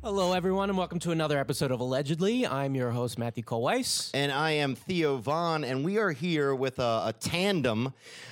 Hello, everyone, and welcome to another episode of Allegedly. I'm your host, Matthew Cole-Weiss. And I am Theo Vaughn, and we are here with a tandem,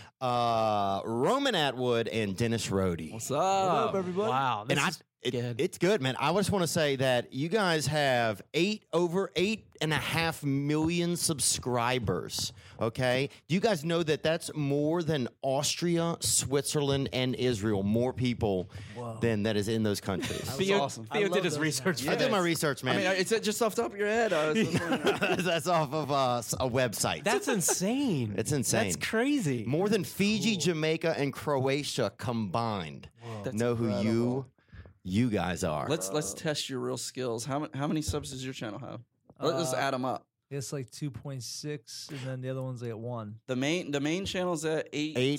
Roman Atwood and Dennis Rohde. What's up, everybody? Wow, this And is good. It's good, man. I just want to say that you guys have over 8.5 million subscribers. Okay, do you guys know that that's more than Austria, Switzerland, and Israel? More people than that is in those countries. Theo, awesome. Theo did his research for I did my this. research, I man. mean, is it just off the top of your head? That's off of a website. That's insane. It's insane. That's crazy. More than Fiji, Jamaica, and Croatia combined. That's Know who you guys are. Let's test your real skills. How many subs does your channel have? Let's add them up. It's like 2.6, and then the other one's like at 1. The main channel's at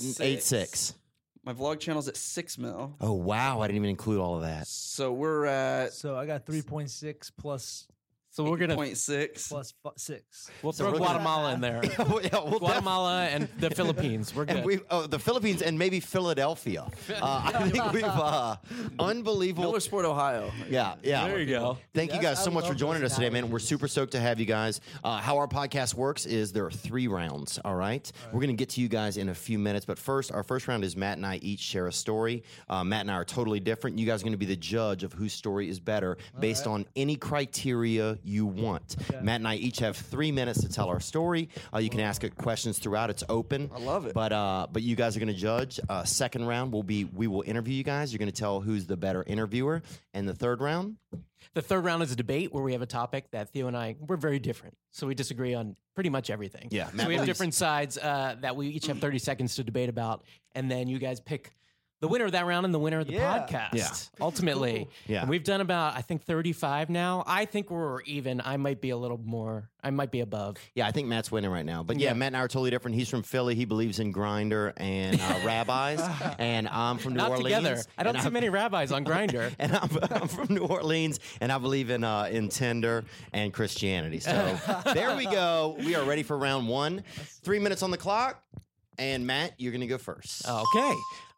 8.6. My vlog channel's at 6 mil. Oh wow! I didn't even include all of that. So we're at So I got 3.6 plus So we're going to 0.6. 6. we'll So throw we're gonna- Guatemala in there. We'll Guatemala and the Philippines. We're good. and the Philippines and maybe Philadelphia. I think we've unbelievable. Millersport, Ohio. Yeah. There you go. Thank you guys I so much for love joining those us today, man. analogies. We're super stoked to have you guys. How our podcast works is there are 3 rounds, all right? We're going to get to you guys in a few minutes, but first, our first round is Matt and I each share a story. Matt and I are totally different. You guys are going to be the judge of whose story is better based on any criteria you want. Matt and I each have 3 minutes to tell our story. You can ask questions throughout. It's open. I love it. But you guys are going to judge. Second round we will interview you guys. You're going to tell who's the better interviewer. And the third round? The third round is a debate where we have a topic that Theo and I, we're very different. So we disagree on pretty much everything. Yeah, So Matt we have believes- different sides that we each have 30 seconds to debate about. And then you guys pick the winner of that round and the winner of the podcast. Yeah. Ultimately. Cool. Yeah. And we've done about, I think, 35 now. I think we're even. I might be a little more. I might be above. Yeah, I think Matt's winning right now. But yeah, Yeah. Matt and I are totally different. He's from Philly. He believes in Grindr and rabbis. And I'm from New Not Orleans. together. I don't and see many rabbis on Grindr. And I'm from New Orleans, and I believe in Tinder and Christianity. So there we go. We are ready for round 1. 3 minutes on the clock. And Matt, you're going to go first. Okay.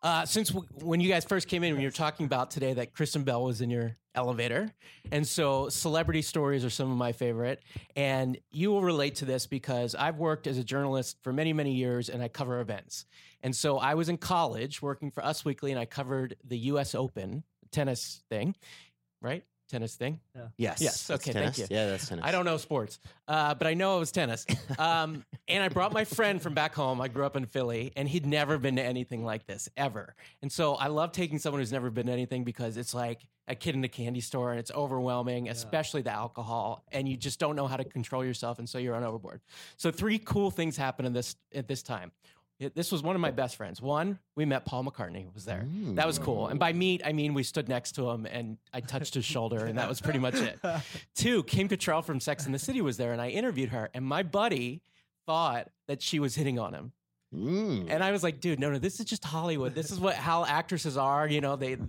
When you guys first came in, when you were talking about today that Kristen Bell was in your elevator. And so celebrity stories are some of my favorite. And you will relate to this because I've worked as a journalist for many, many years and I cover events. And so I was in college working for Us Weekly and I covered the US Open tennis thing, right? Tennis thing. Yes. Yes, That's okay, tennis. thank you. Yeah, that's tennis. I don't know sports, but I know it was tennis. And I brought my friend from back home. I grew up in Philly, and he'd never been to anything like this, ever. And so I love taking someone who's never been to anything because it's like a kid in a candy store, and it's overwhelming, especially the alcohol, and you just don't know how to control yourself, and so you're on overboard. So 3 cool things happened at this time. This was one of my best friends. 1, we met Paul McCartney was there. That was cool. And by meet, I mean we stood next to him and I touched his shoulder and that was pretty much it. 2, Kim Cattrall from Sex and the City was there and I interviewed her and my buddy thought that she was hitting on him. And I was like, dude, no, this is just Hollywood. This is how actresses are. You know, they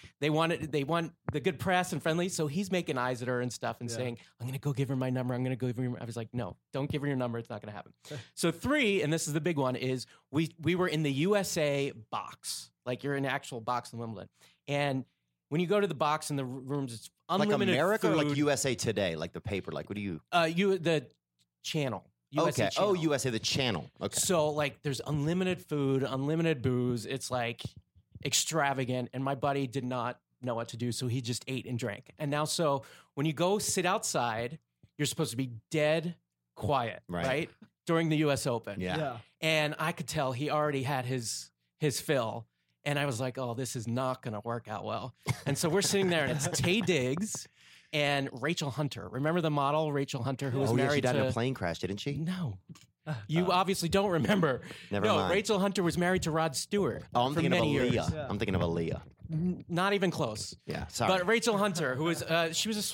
want the good press and friendly. So he's making eyes at her and stuff and saying, I'm going to go give her my number. I'm going to go give her. I was like, no, don't give her your number. It's not going to happen. So 3, and this is the big one, is we were in the USA box. Like you're in an actual box in Wimbledon. And when you go to the box in the rooms, it's like unlimited America food. or like USA Today, like the paper? Like what do you? The channel. USA Okay. channel. Oh, USA, the channel. Okay. So like there's unlimited food, unlimited booze. It's like extravagant. And my buddy did not know what to do. So he just ate and drank. And now, so when you go sit outside, you're supposed to be dead quiet, right? During the US Open. Yeah. And I could tell he already had his fill. And I was like, oh, this is not going to work out well. And so we're sitting there and it's Taye Diggs and Rachel Hunter. Remember the model, Rachel Hunter, who was She married died to... in a plane crash, didn't she? No. You obviously don't remember. Never no, mind. Rachel Hunter was married to Rod Stewart Oh, I'm for thinking of many Aaliyah. years. I'm thinking of Aaliyah. Not even close. Yeah, sorry. But Rachel Hunter, who was she was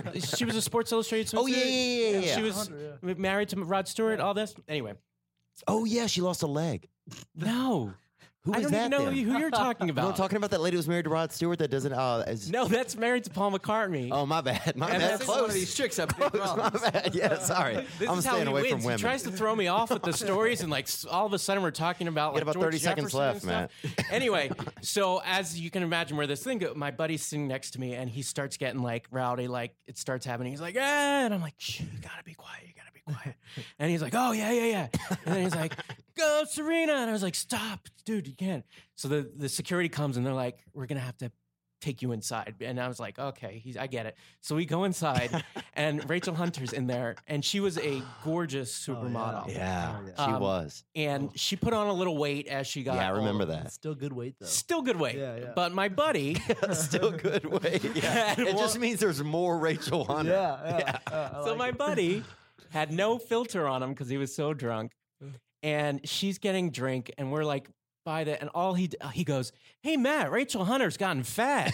a Sports Illustrated swimsuit. Oh, yeah. She was married to Rod Stewart. All this. Anyway, Oh, yeah, she lost a leg. no. Who I is don't that even know then? who you're talking No, about. I'm talking about that lady who's married to Rod Stewart that doesn't. No, that's married to Paul McCartney. Oh, my bad. My And bad. that's One of Close. these chicks have big My problems. bad. Yeah, sorry. This I'm is how staying he away wins. from women. He tries to throw me off with the stories, and like all of a sudden we're talking about You like got about George 30 seconds Jefferson left, and stuff. Anyway, so as you can imagine where this thing goes, my buddy's sitting next to me, and he starts getting like rowdy, like it starts happening. He's like, and I'm like, shh, you gotta be quiet, you gotta be quiet. And he's like, oh yeah. And then he's like, go Serena, and I was like, stop, dude, you can't. So the security comes, and they're like, we're gonna have to take you inside. And I was like, okay, I get it. So we go inside, and Rachel Hunter's in there, and she was a gorgeous supermodel. Yeah, Oh, she Um, was. And she put on a little weight as she got Yeah, I remember older. that. Still good weight though. Still good weight. Yeah. But my buddy, Still good way. Yeah. And It one- just means there's more Rachel Hunter. Yeah. I so like my it. buddy had no filter on him because he was so drunk. And she's getting drink, and we're like by the, and all he goes, hey Matt, Rachel Hunter's gotten fat.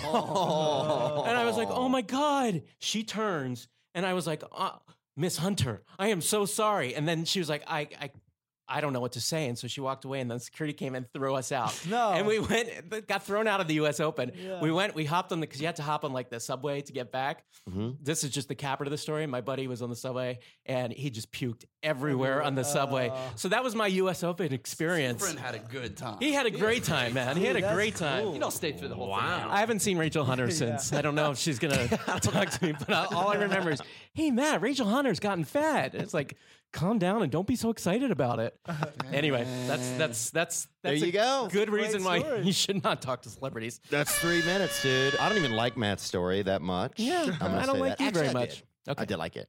Oh. And I was like, oh my God. She turns, and I was like, Miss Hunter, I am so sorry. And then she was like, I don't know what to say. And so she walked away, and then security came and threw us out. No. And we got thrown out of the US Open. Yeah. We hopped on because you had to hop on like the subway to get back. Mhm. This is just the capper of the story. My buddy was on the subway, and he just puked everywhere on the subway. So that was my US Open experience. Friend had a good time. He had a great time, man. He had a Dude, that's great time. cool. You don't stay through the whole thing. I haven't seen Rachel Hunter since. I don't know if she's gonna talk to me, but all I remember is, "Hey Matt, Rachel Hunter's gotten fat." And it's like, calm down and don't be so excited about it. Anyway, that's There you a go. good Great reason why story. you should not talk to celebrities. That's 3 minutes, dude. I don't even like Matt's story that much. Yeah, I'm gonna I don't say like that. you very Actually, I much. did. Okay. I did like it.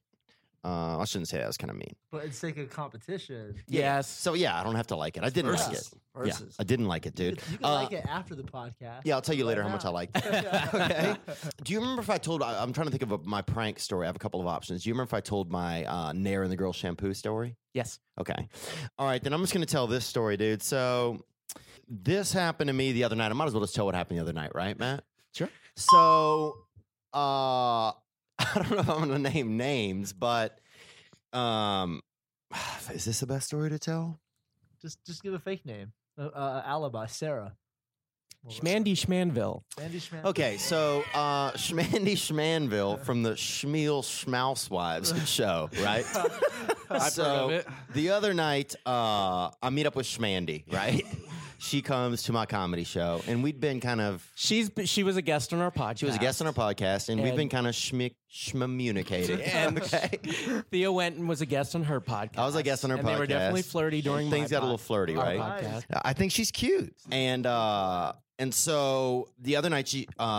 I shouldn't say that. That's kind of mean. But it's like a competition. Yes. So yeah, I don't have to like it. I didn't like it. Yeah, Versus. I didn't like it, dude. You can like it after the podcast. Yeah, I'll tell you later Right how much I now. liked it. Okay. Do you remember if I told? I'm trying to think of my prank story. I have a couple of options. Do you remember if I told my Nair and the Girl shampoo story? Yes. Okay. All right, then I'm just going to tell this story, dude. So this happened to me the other night. I might as well just tell what happened the other night, right, Matt? Sure. So I don't know if I'm going to name names, but is this the best story to tell? Just give a fake name. Alibi, Sarah. Schmandy Schmanville. Andy Schman. Okay, so Schmandy Schmanville from the Schmiel Schmauswives show, right? I've heard of it. The other night, I meet up with Schmandy, right? She comes to my comedy show, and we'd been kind of. She was a guest on our podcast. She was a guest on our podcast, and we've And- been kind of schmummunicating. And okay. Theo went and was a guest on her podcast. I was a guest on her and podcast. They were definitely flirty during Things my got a little flirty, our right? podcast. I think she's cute. And so the other night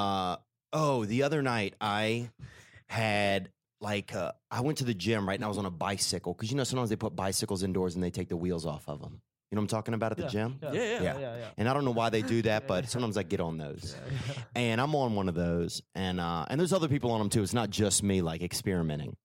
the other night I had like I went to the gym, right? And I was on a bicycle because sometimes they put bicycles indoors and they take the wheels off of them. You know what I'm talking about at the gym? Yeah. And I don't know why they do that, but sometimes I get on those. And I'm on one of those, and there's other people on them too. It's not just me like experimenting.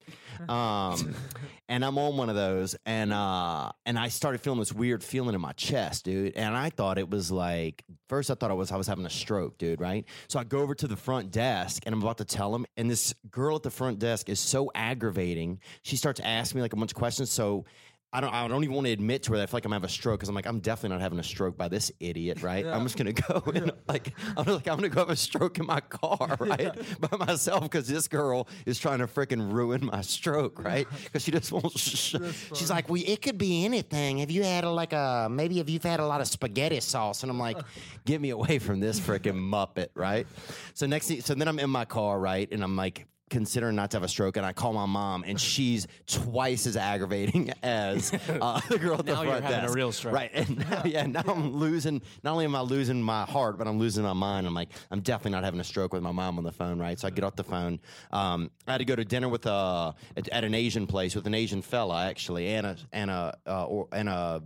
And I'm on one of those, and I started feeling this weird feeling in my chest, dude. And I thought it was like, first I thought I was having a stroke, dude, right? So I go over to the front desk, and I'm about to tell him, and this girl at the front desk is so aggravating. She starts asking me like a bunch of questions, so I don't even want to admit to her that I feel like I'm having a stroke because I'm like, I'm definitely not having a stroke by this idiot, right? I'm just gonna go and I'm gonna go have a stroke in my car, right, by myself because this girl is trying to freaking ruin my stroke, right? Because she just won't. She's like, well, it could be anything. Have you had maybe if you've had a lot of spaghetti sauce? And I'm like, get me away from this freaking muppet, right? So then I'm in my car, right, and I'm like, considering not to have a stroke, and I call my mom, and she's twice as aggravating as the girl at the Now front you're having desk. a real stroke. Right, and now I'm losing, not only am I losing my heart, but I'm losing my mind. I'm like, I'm definitely not having a stroke with my mom on the phone, right? So I get off the phone. I had to go to dinner with at an Asian place with an Asian fella, actually, and a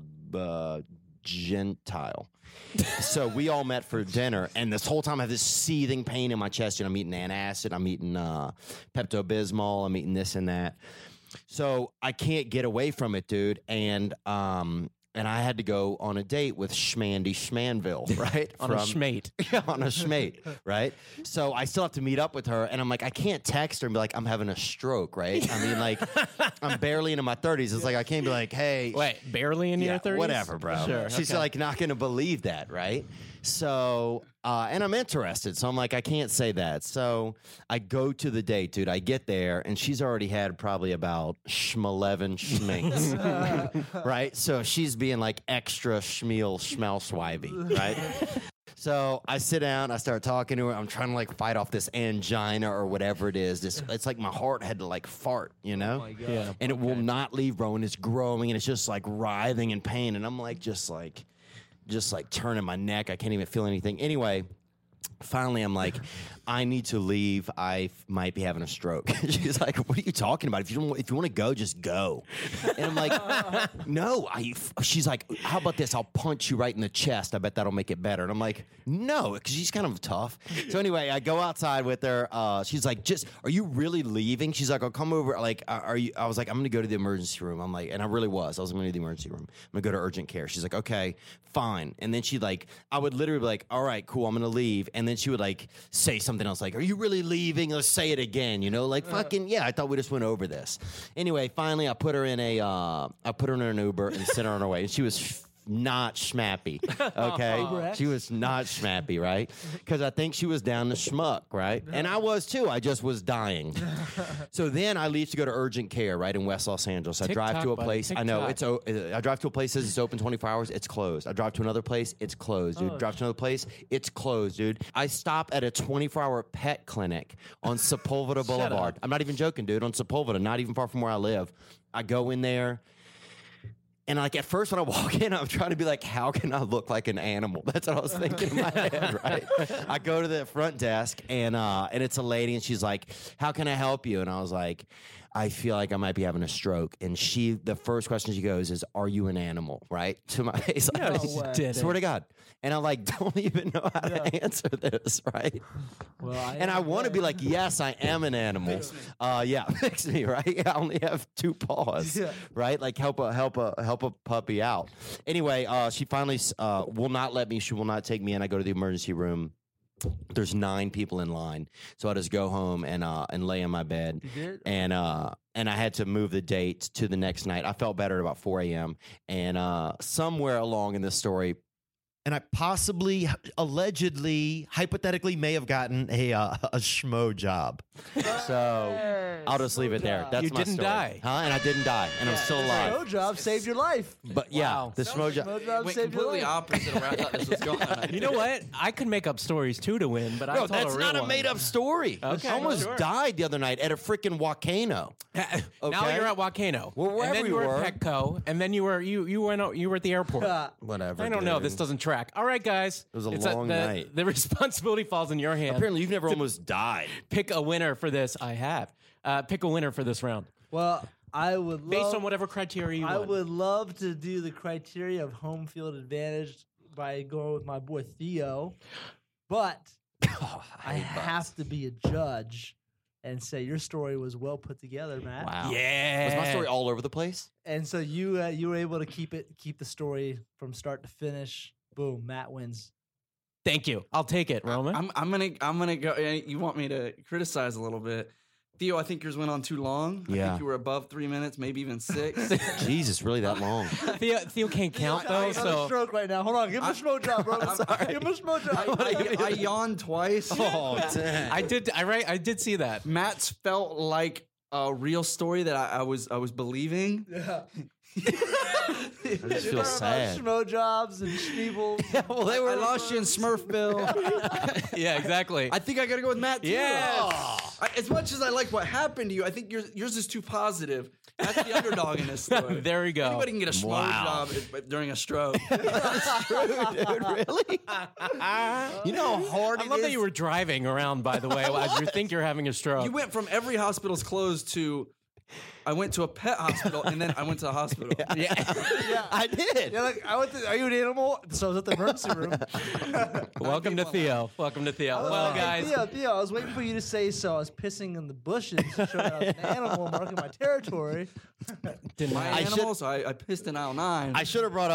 Gentile. So we all met for dinner, and this whole time I have this seething pain in my chest. I'm eating antacid, I'm eating Pepto-Bismol, I'm eating this and that. So I can't get away from it, dude. And and I had to go on a date with Schmandy Schmanville, right? On a schmate. Yeah, on a schmate, right? So I still have to meet up with her, and I'm like, I can't text her and be like, I'm having a stroke, right? I mean, like, I'm barely into my 30s. It's like I can't be like, hey, Wait, barely in your 30s? whatever, bro. Sure. She's okay. like not going to believe that, right? So, and I'm interested, so I'm like, I can't say that. So I go to the date, dude. I get there, and she's already had probably about 11 schminks, right? So she's being like extra schmeal schmalswivey, right? So I sit down, I start talking to her. I'm trying to like fight off this angina or whatever it is. It's like my heart had to like fart, you know? Oh my God. Yeah. And it will not leave, bro. And it's growing, and it's just like writhing in pain. And I'm like, just like turning my neck. I can't even feel anything. Anyway, finally, I'm like, I need to leave. I might be having a stroke. She's like, what are you talking about? If you want to go, just go. And I'm like, no. She's like, how about this? I'll punch you right in the chest. I bet that'll make it better. And I'm like, no, because she's kind of tough. So anyway, I go outside with her. She's like, are you really leaving? She's like, I'll come over. Like, are you? I was like, I'm going to go to the emergency room. I'm like, and I really was. I was going to the emergency room. I'm going to go to urgent care. She's like, okay, fine. And then she like, I would literally be like, all right, cool, I'm going to leave. And then she would like say something else like, are you really leaving? Let's say it again, you know, like fucking, yeah, I thought we just went over this. Anyway, finally I put her in an Uber and sent her on her way. And she was not schmappy, okay? She was not schmappy, right? Because I think she was down to schmuck, right? And I was too. I just was dying. So then I leave to go to urgent care, right, in West Los Angeles. I drive to a buddy, place. I know TikTok. I drive to a place that says it's open 24 hours. It's closed. I drive to another place. It's closed, dude. Drive to another place. It's closed, dude. I stop at a 24-hour pet clinic on Sepulveda Boulevard. I'm not even joking, dude. On Sepulveda, not even far from where I live. I go in there. And like at first when I walk in, I'm trying to be like, how can I look like an animal? That's what I was thinking in my head, right? I go to the front desk and it's a lady and she's like, how can I help you? And I was like, I feel like I might be having a stroke. And the first question she goes is, are you an animal? Right? To my face. No, Like, you way. didn't. swear to God. And I like don't even know how to answer this, right? Well, And I want to be like, yes, I am an animal. Yeah, fix me, right? I only have 2 paws, Yeah. right? Like help a puppy out. Anyway, she finally will not let me. She will not take me in. I go to the emergency room. There's 9 people in line, so I just go home and lay in my bed. You did? And I had to move the date to the next night. I felt better at about 4 a.m. And somewhere along in this story, and I possibly, allegedly, hypothetically may have gotten a schmo job. So I'll just leave it there. That's You my didn't story. die. Huh? And I didn't die. And I'm still alive. Schmo job saved your life. But yeah, Wow. the schmo job. Schmo job Went saved your completely life. opposite of where I thought this was going. You know what? I could make up stories too to win, but I Bro, told that's a real not a one. made up story. Okay, I almost sure. died the other night at a freaking volcano. Now Okay. you're at Volcano. Well, wherever and then you you were were. at Petco, and then you were at the airport. Whatever. I don't know. dude. This doesn't track. All right, guys. It was a It's long the, night. The responsibility falls in your hands. Apparently, you've never almost died. Pick a winner for this. I have. Pick a winner for this round. Well, I would love, Based on whatever criteria you I want. would love to do the criteria of home field advantage by going with my boy Theo, but I have to be a judge and say your story was well put together, Matt. Wow. Yeah. Was my story all over the place? And so you were able to keep the story from start to finish. Boom, Matt wins. Thank you. I'll take it, Roman. I'm gonna go. You want me to criticize a little bit, Theo? I think yours went on too long. I Yeah. think you were above 3 minutes, maybe even 6. Jesus, really that long? Theo can't count though, He's having a so stroke right now. Hold on, give him a schmo job, bro. Give him a schmo job. I yawned twice. Oh, dang. I did see that. Matt's felt like a real story that I was believing. Yeah. I just feel sad. Schmo jobs and schmeebles. Well, they I lost you in Smurfville. Yeah, exactly. I think I gotta go with Matt too. Yes. As much as I like what happened to you, I think yours is too positive. That's the underdog in this story. There we go. Anybody can get a schmo Wow. job during a stroke. That's true, dude. Really? You know how hard I it love is? that you were driving around, by the way, as you think you're having a stroke. You went from every hospital's closed to I went to a pet hospital and then I went to the hospital. Yeah. Yeah. I did. Yeah, like I went to. Are you an animal? So I was at the emergency room. Welcome to Theo. Welcome to Theo. I was Well, like, guys, Theo, I was waiting for you to say so. I was pissing in the bushes to show that I was an animal marking my territory. didn't My I? animal, so I pissed in aisle 9. I should have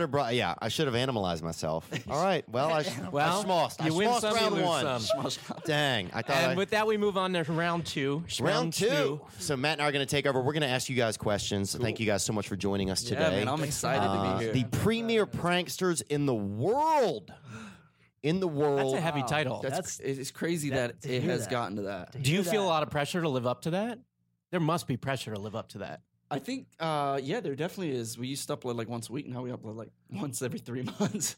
animalized myself. All right. Well, I schmossed. I you win schmossed some, you round lose one. some. Dang. I thought And with that, we move on to round 2. round two. So Matt and I are going to take over. We're going to ask you guys questions. Thank you guys so much for joining us Yeah, today. man, I'm excited to be here. The premier pranksters in the world. In the world. That's a heavy title. It's crazy that to it hear has that. gotten to that. Do you hear feel a that. lot of pressure to live up to that? There must be pressure to live up to that. I think, yeah, there definitely is. We used to upload like once a week. Now we upload like once every 3 months.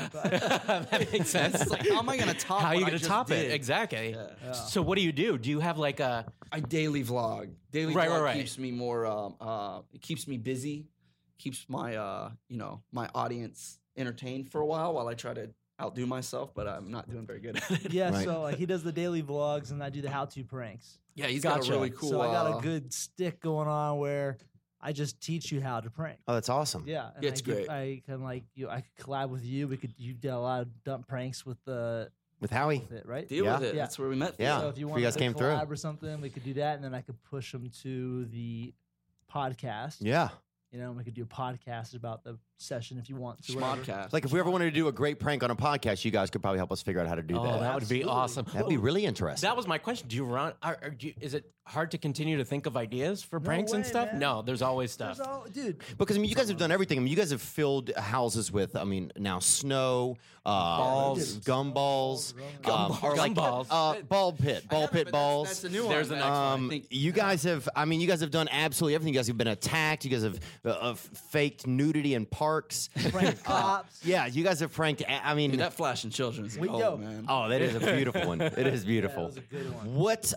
That makes sense. It's like, how am I going to top How are you what I going to just top did? it? Exactly. Yeah. So what do? Do you have like a... I daily vlog. Daily Right, vlog right. keeps me more. It keeps me busy. Keeps my my audience entertained for a while I try to outdo myself, but I'm not doing very good at it. Yeah, Right. so like he does the daily vlogs and I do the how-to pranks. Yeah, he's Gotcha. got a really cool. So I got a good stick going on where I just teach you how to prank. Oh, that's awesome. Yeah, and Yeah, it's great. I can like you. I could collab with you. You did a lot of dump pranks with With Howie. it, right? deal Yeah. with it. Yeah. That's where we met. Yeah. So if you Before want you guys to came through. collab or something, we could do that, and then I could push them to the podcast. Yeah. You know, we could do a podcast about the session if you want to. whatever. Schmodcast. Like if we ever wanted to do a great prank on a podcast, you guys could probably help us figure out how to do Oh, that. that would be Absolutely. awesome. That'd be really interesting. That was my question. Do you run? Is it hard to continue to think of ideas for pranks and way, stuff? man. No, there's always stuff. There's all, dude. Because I mean, you guys have done everything. I mean, you guys have filled houses with, I mean, now snow, Balls. gumballs, or like, Gumballs. ball pit balls. That's the new There's one. the next one. I think You guys have, I mean, you guys have done absolutely everything. You guys have been attacked. You guys have faked nudity in parks. Prank cops. Yeah, you guys have pranked. I mean, Dude, that Flash and Children's We- gold, yo. man. oh, that is a beautiful one. It is Yeah, beautiful. that was a good one.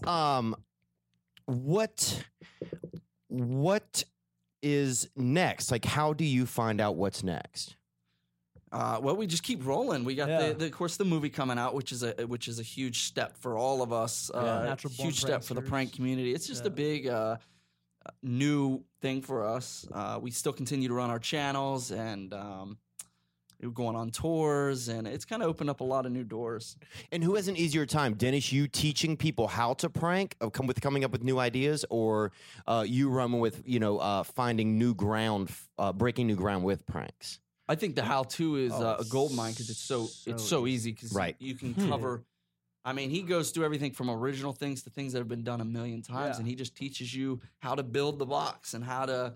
What is next? Like, how do you find out what's next? Well, we just keep rolling. We got Yeah. of course, the movie coming out, which is a huge step for all of us. Natural Born huge step for the Pranksters. prank community. It's just Yeah. a big new thing for us. We still continue to run our channels and we're going on tours, and it's kind of opened up a lot of new doors. And who has an easier time, Dennis? You teaching people how to prank, coming up with new ideas, or you running with finding new ground, breaking new ground with pranks? I think the how-to is Oh, a gold mine because it's so easy because Right. you can cover. I mean, he goes through everything from original things to things that have been done a million times, Yeah. and he just teaches you how to build the box and how to,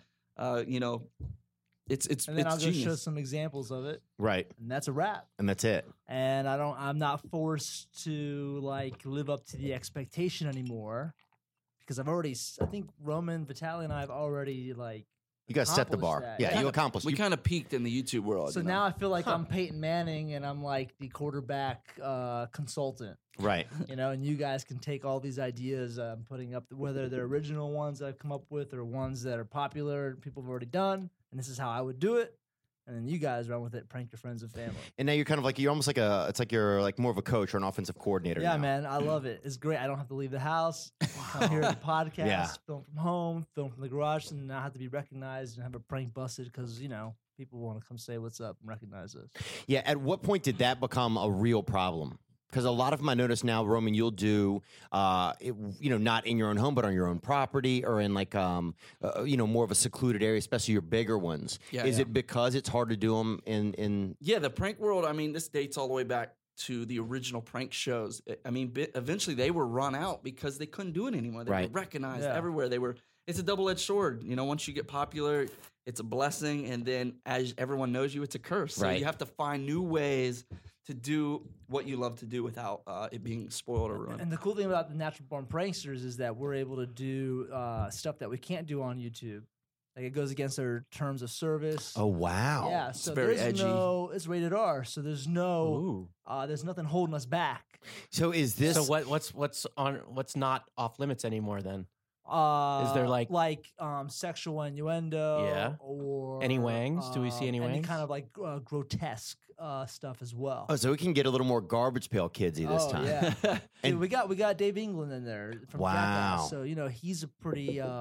it's And then I'll just show genius. some examples of it, Right, and that's a wrap. and that's it. And I'm not forced to like live up to the expectation anymore because I think Roman, Vitaly, and I have already like. You guys set the bar. Accomplished that. Yeah, Yeah. you accomplished. We You, kind of peaked in the YouTube world. So you know? now I feel like I'm Peyton Manning and I'm like the quarterback consultant, right. and you guys can take all these ideas I'm putting up, whether they're original ones that I've come up with or ones that are popular and people have already done, and this is how I would do it. And then you guys run with it, prank your friends and family. And now you're kind of like you're almost like it's like you're like more of a coach or an offensive coordinator. Yeah, now. man, I love it. It's great. I don't have to leave the house. Come here at the podcast, Yeah. film from home, film from the garage, and not have to be recognized and have a prank busted because people want to come say what's up and recognize us. Yeah. At what point did that become a real problem? Because a lot of them I notice now, Roman, you'll do, not in your own home, but on your own property or in like, more of a secluded area, especially your bigger ones. Yeah, Is yeah. it because it's hard to do them in? Yeah, the prank world, I mean, this dates all the way back to the original prank shows. I mean, eventually they were run out because they couldn't do it anymore. They Right. were recognized Yeah. everywhere. It's a double-edged sword. Once you get popular, it's a blessing, and then as everyone knows you, it's a curse. So Right. you have to find new ways to do what you love to do without it being spoiled or ruined. And the cool thing about the Natural Born Pranksters is that we're able to do stuff that we can't do on YouTube. Like it goes against our terms of service. Oh, wow. Yeah, so very there's edgy. it's rated R, so there's there's nothing holding us back. So is this? So what's not off limits anymore then? Is there, like- sexual innuendo? Yeah. Or Any wangs? Do we see any Any wangs? kind of like grotesque stuff as well. Oh, so we can get a little more garbage pail kidsy this Oh, time. yeah. And- Dude, we got Dave England in there from Wow. Jackass, so he's a pretty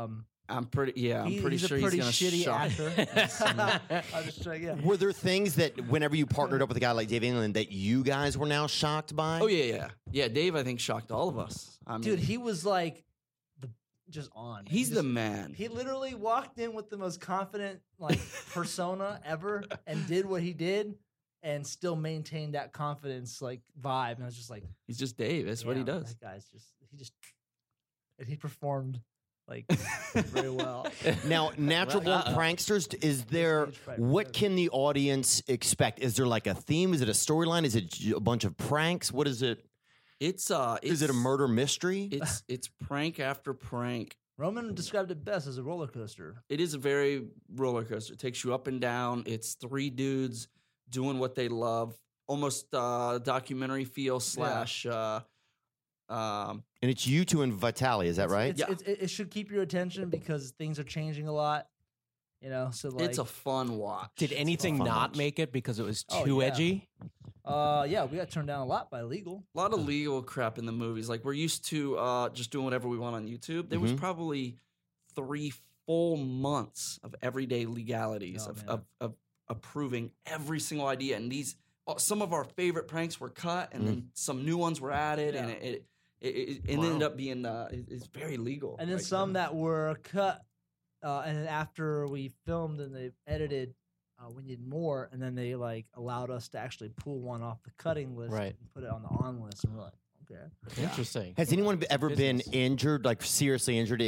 I'm pretty He's sure a pretty he's gonna shitty shock. actor. I'll just try, yeah. Were there things that whenever you partnered up with a guy like Dave England that you guys were now shocked by? Oh yeah. Dave, I think shocked all of us. I mean, Dude, he was like just on. Man. he's the man. He literally walked in with the most confident like persona ever and did what he did and still maintained that confidence like vibe. And I was just like, He's just Dave. That's what he damn, does. That guy's and he performed like very well. Now, Natural Born Pranksters, is there, Stage fright what forever. can the audience expect? Is there like a theme? Is it a storyline? Is it a bunch of pranks? What is it? It's Is it a murder mystery? It's prank after prank. Roman described it best as a roller coaster. It is a very roller coaster. It takes you up and down. It's three dudes doing what they love, almost documentary feel slash. And it's you two and Vitali, is that right? It should keep your attention because things are changing a lot. You know, so like It's a fun watch. Did anything fun not watch. make it because it was Oh, too yeah. edgy? yeah, we got turned down a lot by legal. A lot of legal crap in the movies. Like we're used to just doing whatever we want on YouTube. There was Mhm. probably 3 full months of everyday legalities Oh, of approving every single idea. And these some of our favorite pranks were cut, and then some new ones were added, and it ended up being it's very legal. And then right some now. that were cut, and then after we filmed and they edited, we needed more, and then they like allowed us to actually pull one off the cutting list Right. and put it on the on list, and we're like, okay. Interesting. Has anyone ever been Business. injured, like seriously injured?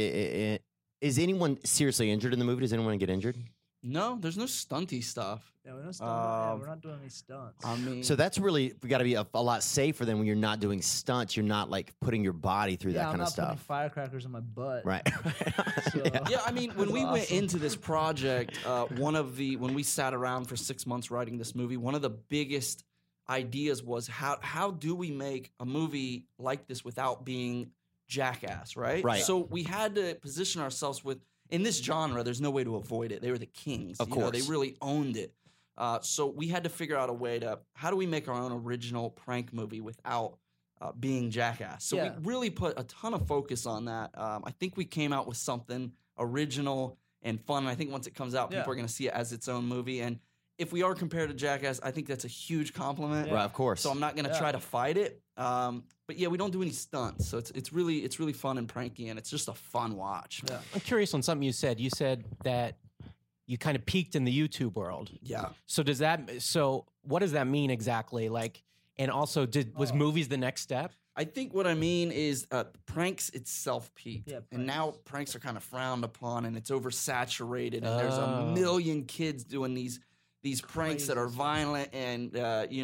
Is anyone seriously injured in the movie? Does anyone get injured? No, there's no stunty stuff. Yeah, we're not doing any stunts. I mean, So that's really got to be a lot safer than when you're not doing stunts. You're not like putting your body through that I'm kind not of putting stuff. firecrackers in my butt. Right. So, yeah, I mean, when That's we went awesome. into this project, when we sat around for 6 months writing this movie, one of the biggest ideas was how do we make a movie like this without being Jackass, right? Right. So we had to position ourselves in this genre. There's no way to avoid it. They were the kings. Of You know, course. they really owned it. So we had to figure out a way how do we make our own original prank movie without being Jackass? So Yeah. we really put a ton of focus on that. I think we came out with something original and fun. And I think once it comes out, Yeah. people are going to see it as its own movie. And if we are compared to Jackass, I think that's a huge compliment. Right, of course. So I'm not going to try to fight it. But yeah, we don't do any stunts, so it's really fun and pranky, and it's just a fun watch. Yeah. I'm curious on something you said. You said that you kind of peaked in the YouTube world. Yeah. So what does that mean exactly? Like, and also was movies the next step? I think what I mean is pranks itself peaked. Yeah, and now pranks are kind of frowned upon, and it's oversaturated, and there's a Oh. million kids doing these pranks that are Crazy. violent and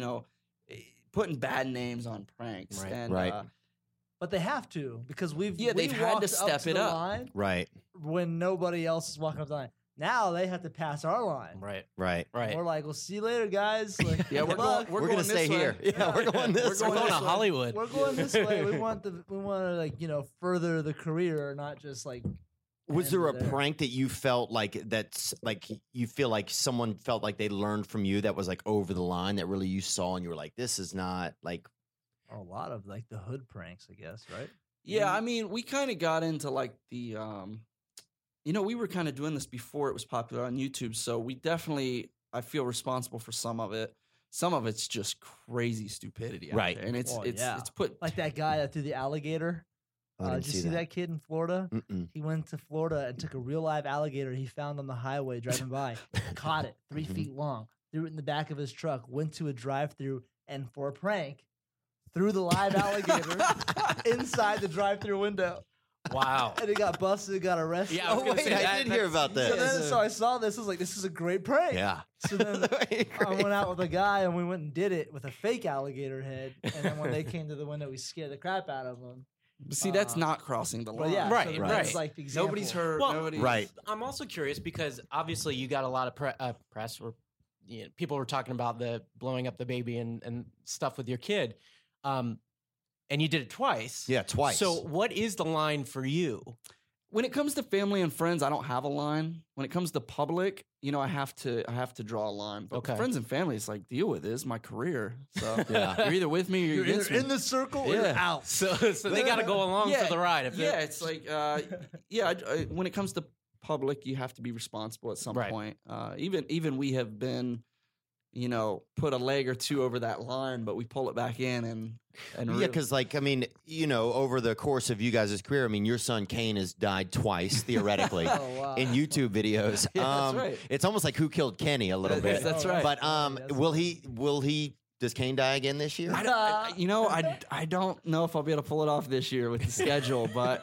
putting bad names on pranks. Right. And, Right. But they have to because they've we had to walked step to it the up. line Right, when nobody else is walking up the line. Now they have to pass our line. Right. right. Right. We're like, we'll see you later, guys. Like, Yeah, good luck. We're gonna this stay way. here. Yeah, we're going this. We're way. going to this way. Hollywood. We're going this way. We want to further the career, not just like. Was end there a there. prank that you felt like that's like you feel like someone felt like they learned from you that was like over the line that really you saw and you were like, this is not like A lot of like the hood pranks, I guess, right? Yeah, I mean, we kind of got into like the, we were kind of doing this before it was popular on YouTube. So we definitely, I feel responsible for some of it. Some of it's just crazy stupidity, out Right. there. And it's Oh, it's yeah. it's put Like that guy that threw the alligator. I didn't Did you see that kid in Florida? Mm-mm. He went to Florida and took a real live alligator he found on the highway driving by, caught it 3 feet long, threw it in the back of his truck, went to a drive-through, and for a prank, threw the live alligator inside the drive-through window. Wow. And he got busted, got arrested. Yeah, I was Oh gonna wait, say I that- did hear about So, this. then, so I saw this. I was like, this is a great prank. Yeah. So then I went out with a guy and we went and did it with a fake alligator head. And then when they came to the window, we scared the crap out of them. see, that's not crossing the But line. yeah, Right, so right. that's like the example. Nobody's hurt. Well, nobody's Right. I'm also curious because obviously you got a lot of press or people were talking about the blowing up the baby and stuff with your kid. And you did it twice. Yeah, twice. So what is the line for you? When it comes to family and friends, I don't have a line. When it comes to public, I have to draw a line. But Okay. friends and family, it's like deal with it. It's my career. So Yeah. you're either with me or you're, You're either against me. in the circle or you're Yeah. out. So they got to go along for the ride. If yeah, they're- it's like when it comes to public, you have to be responsible at some Right. point. Even we have been, put a leg or two over that line, but we pull it back in and Yeah, because over the course of you guys' career, your son Kane has died twice theoretically Oh, wow. in YouTube videos. Yeah, that's right. It's almost like Who Killed Kenny a little bit. That's right. But That's will he? Does Kane die again this year? I don't know if I'll be able to pull it off this year with the schedule, but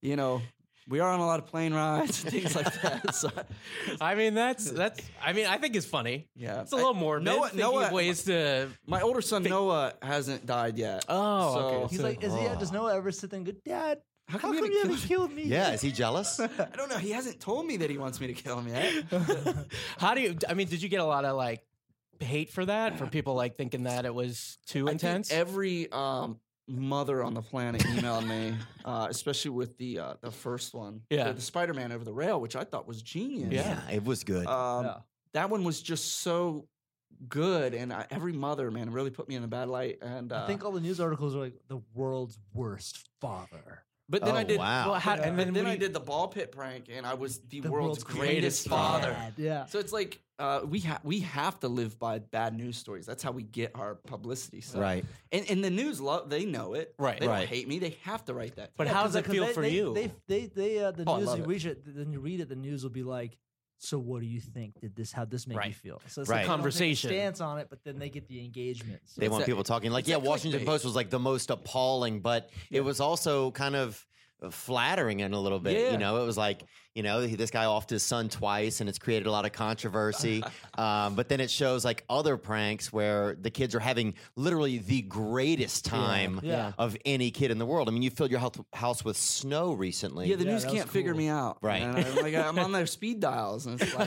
we are on a lot of plane rides and things like that. So, I mean, that's. I mean, I think it's funny. yeah, It's a little morbid. Thinking of ways to. my older son Noah hasn't died yet. Oh, So- okay. He's like, does Noah ever sit there and go, Dad, how come you you haven't haven't killed me? Yeah, yet?" is he jealous? I don't know. He hasn't told me that he wants me to kill him yet. How do you? I mean, did you get a lot of hate for that? For people thinking that it was too intense? I think every mother on the planet emailed me, especially with the first one, Yeah. the Spider-Man over the rail, which I thought was genius. Yeah. It was good. Yeah. That one was just so good, and every mother, man, really put me in a bad light. And I think all the news articles are like the world's worst father. but then Oh, I did. wow. Well, how, Yeah. and then Then what I do you- did the ball pit prank, and I was the The world's greatest father. dad. Yeah. So it's like we have to live by bad news stories. That's how we get our publicity. So. Right. And the news, they know it. Right. They Right. don't hate me. They have to write that. But Yeah, how does it 'cause feel they- for they- you? The Oh, I news love you it. read it, then you read it. The news will be like, "So what do you think? How'd this make you Right. feel?" So it's Right. like they don't take a Conversation. stance on it, but then they get the engagement. So They It's want that- people talking. it's Yeah, that Washington clickbait. Post was the most appalling, but it was also kind of flattering in a little bit. Yeah. It was like, this guy offed his son twice and it's created a lot of controversy. But then it shows other pranks where the kids are having literally the greatest time Yeah. of any kid in the world. I mean, you filled your house with snow recently. Yeah, the Yeah, news that was can't figure cool. me out. Right. And I'm on their speed dials, and it's like,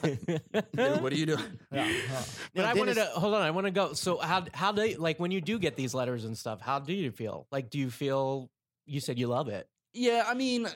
dude, what are you doing? yeah. But Now, I wanted to Dennis- hold on. I want to go. So how do you, when you do get these letters and stuff? How do you feel? Do you feel? You said you love it. Yeah, I mean,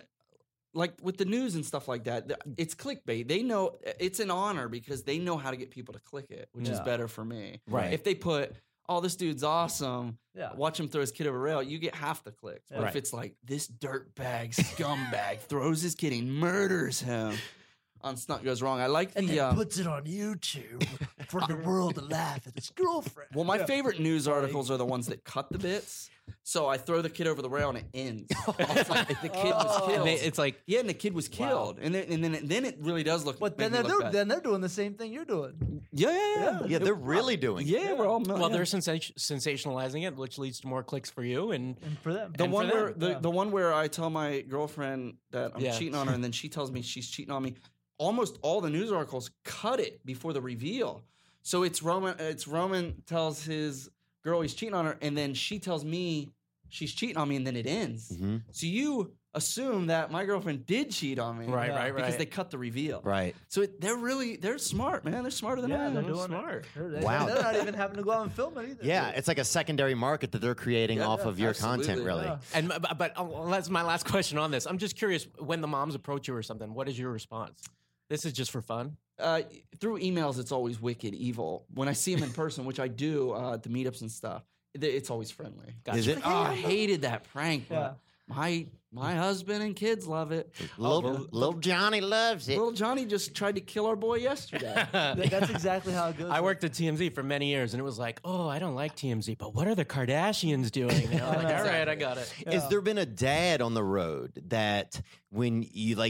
with the news and stuff like that, it's clickbait. They know it's an honor because they know how to get people to click it, which is Yeah. better for me. Right. If they put, "Oh, this dude's awesome," Yeah. watch him throw his kid over a rail, you get half the clicks. But Right. if it's like this dirtbag scumbag throws his kid and murders him, on Stunt Goes Wrong, I like And the. then puts it on YouTube for the world to laugh at his girlfriend. Well, my favorite news articles are the ones that cut the bits. So I throw the kid over the rail and it ends. It's like the kid was killed. And it's like Yeah, and the kid was killed, and then it really does look. But make then me look bad. they're doing the same thing you're doing. Yeah. Yeah, they're really doing it. Yeah, we're all. well, they're sensationalizing it, which leads to more clicks for you. And And for them, the and one for where them, the one where I tell my girlfriend that I'm Yeah. cheating on her, and then she tells me she's cheating on me. Almost all the news articles cut it before the reveal. So it's Roman. It's Roman tells his girl he's cheating on her, and then she tells me she's cheating on me, and then it ends. Mhm. So you assume that my girlfriend did cheat on me, right, Yeah. right, right. Because they cut the reveal. Right. So they're smart, man. They're smarter than I yeah, am. they're That's doing smart. Wow. They're not even having to go out and film it either. Yeah, it's like a secondary market that they're creating Yeah, off yeah, of your absolutely. content, really. Yeah. And but that's my last question on this. I'm just curious, when the moms approach you or something, what is your response? This is just for fun. Through emails, it's always wicked evil. When I see them in person, which I do at the meetups and stuff, it's always friendly. Gotcha. Is it? Oh, I hated that prank. Yeah. But my husband and kids love it. Little Johnny loves it. Little Johnny just tried to kill our boy yesterday. That's exactly how it goes. I worked at TMZ for many years, and it was like, oh, I don't like TMZ, but what are the Kardashians doing? You know, like, all right, I got it. Has there been a dad on the road that when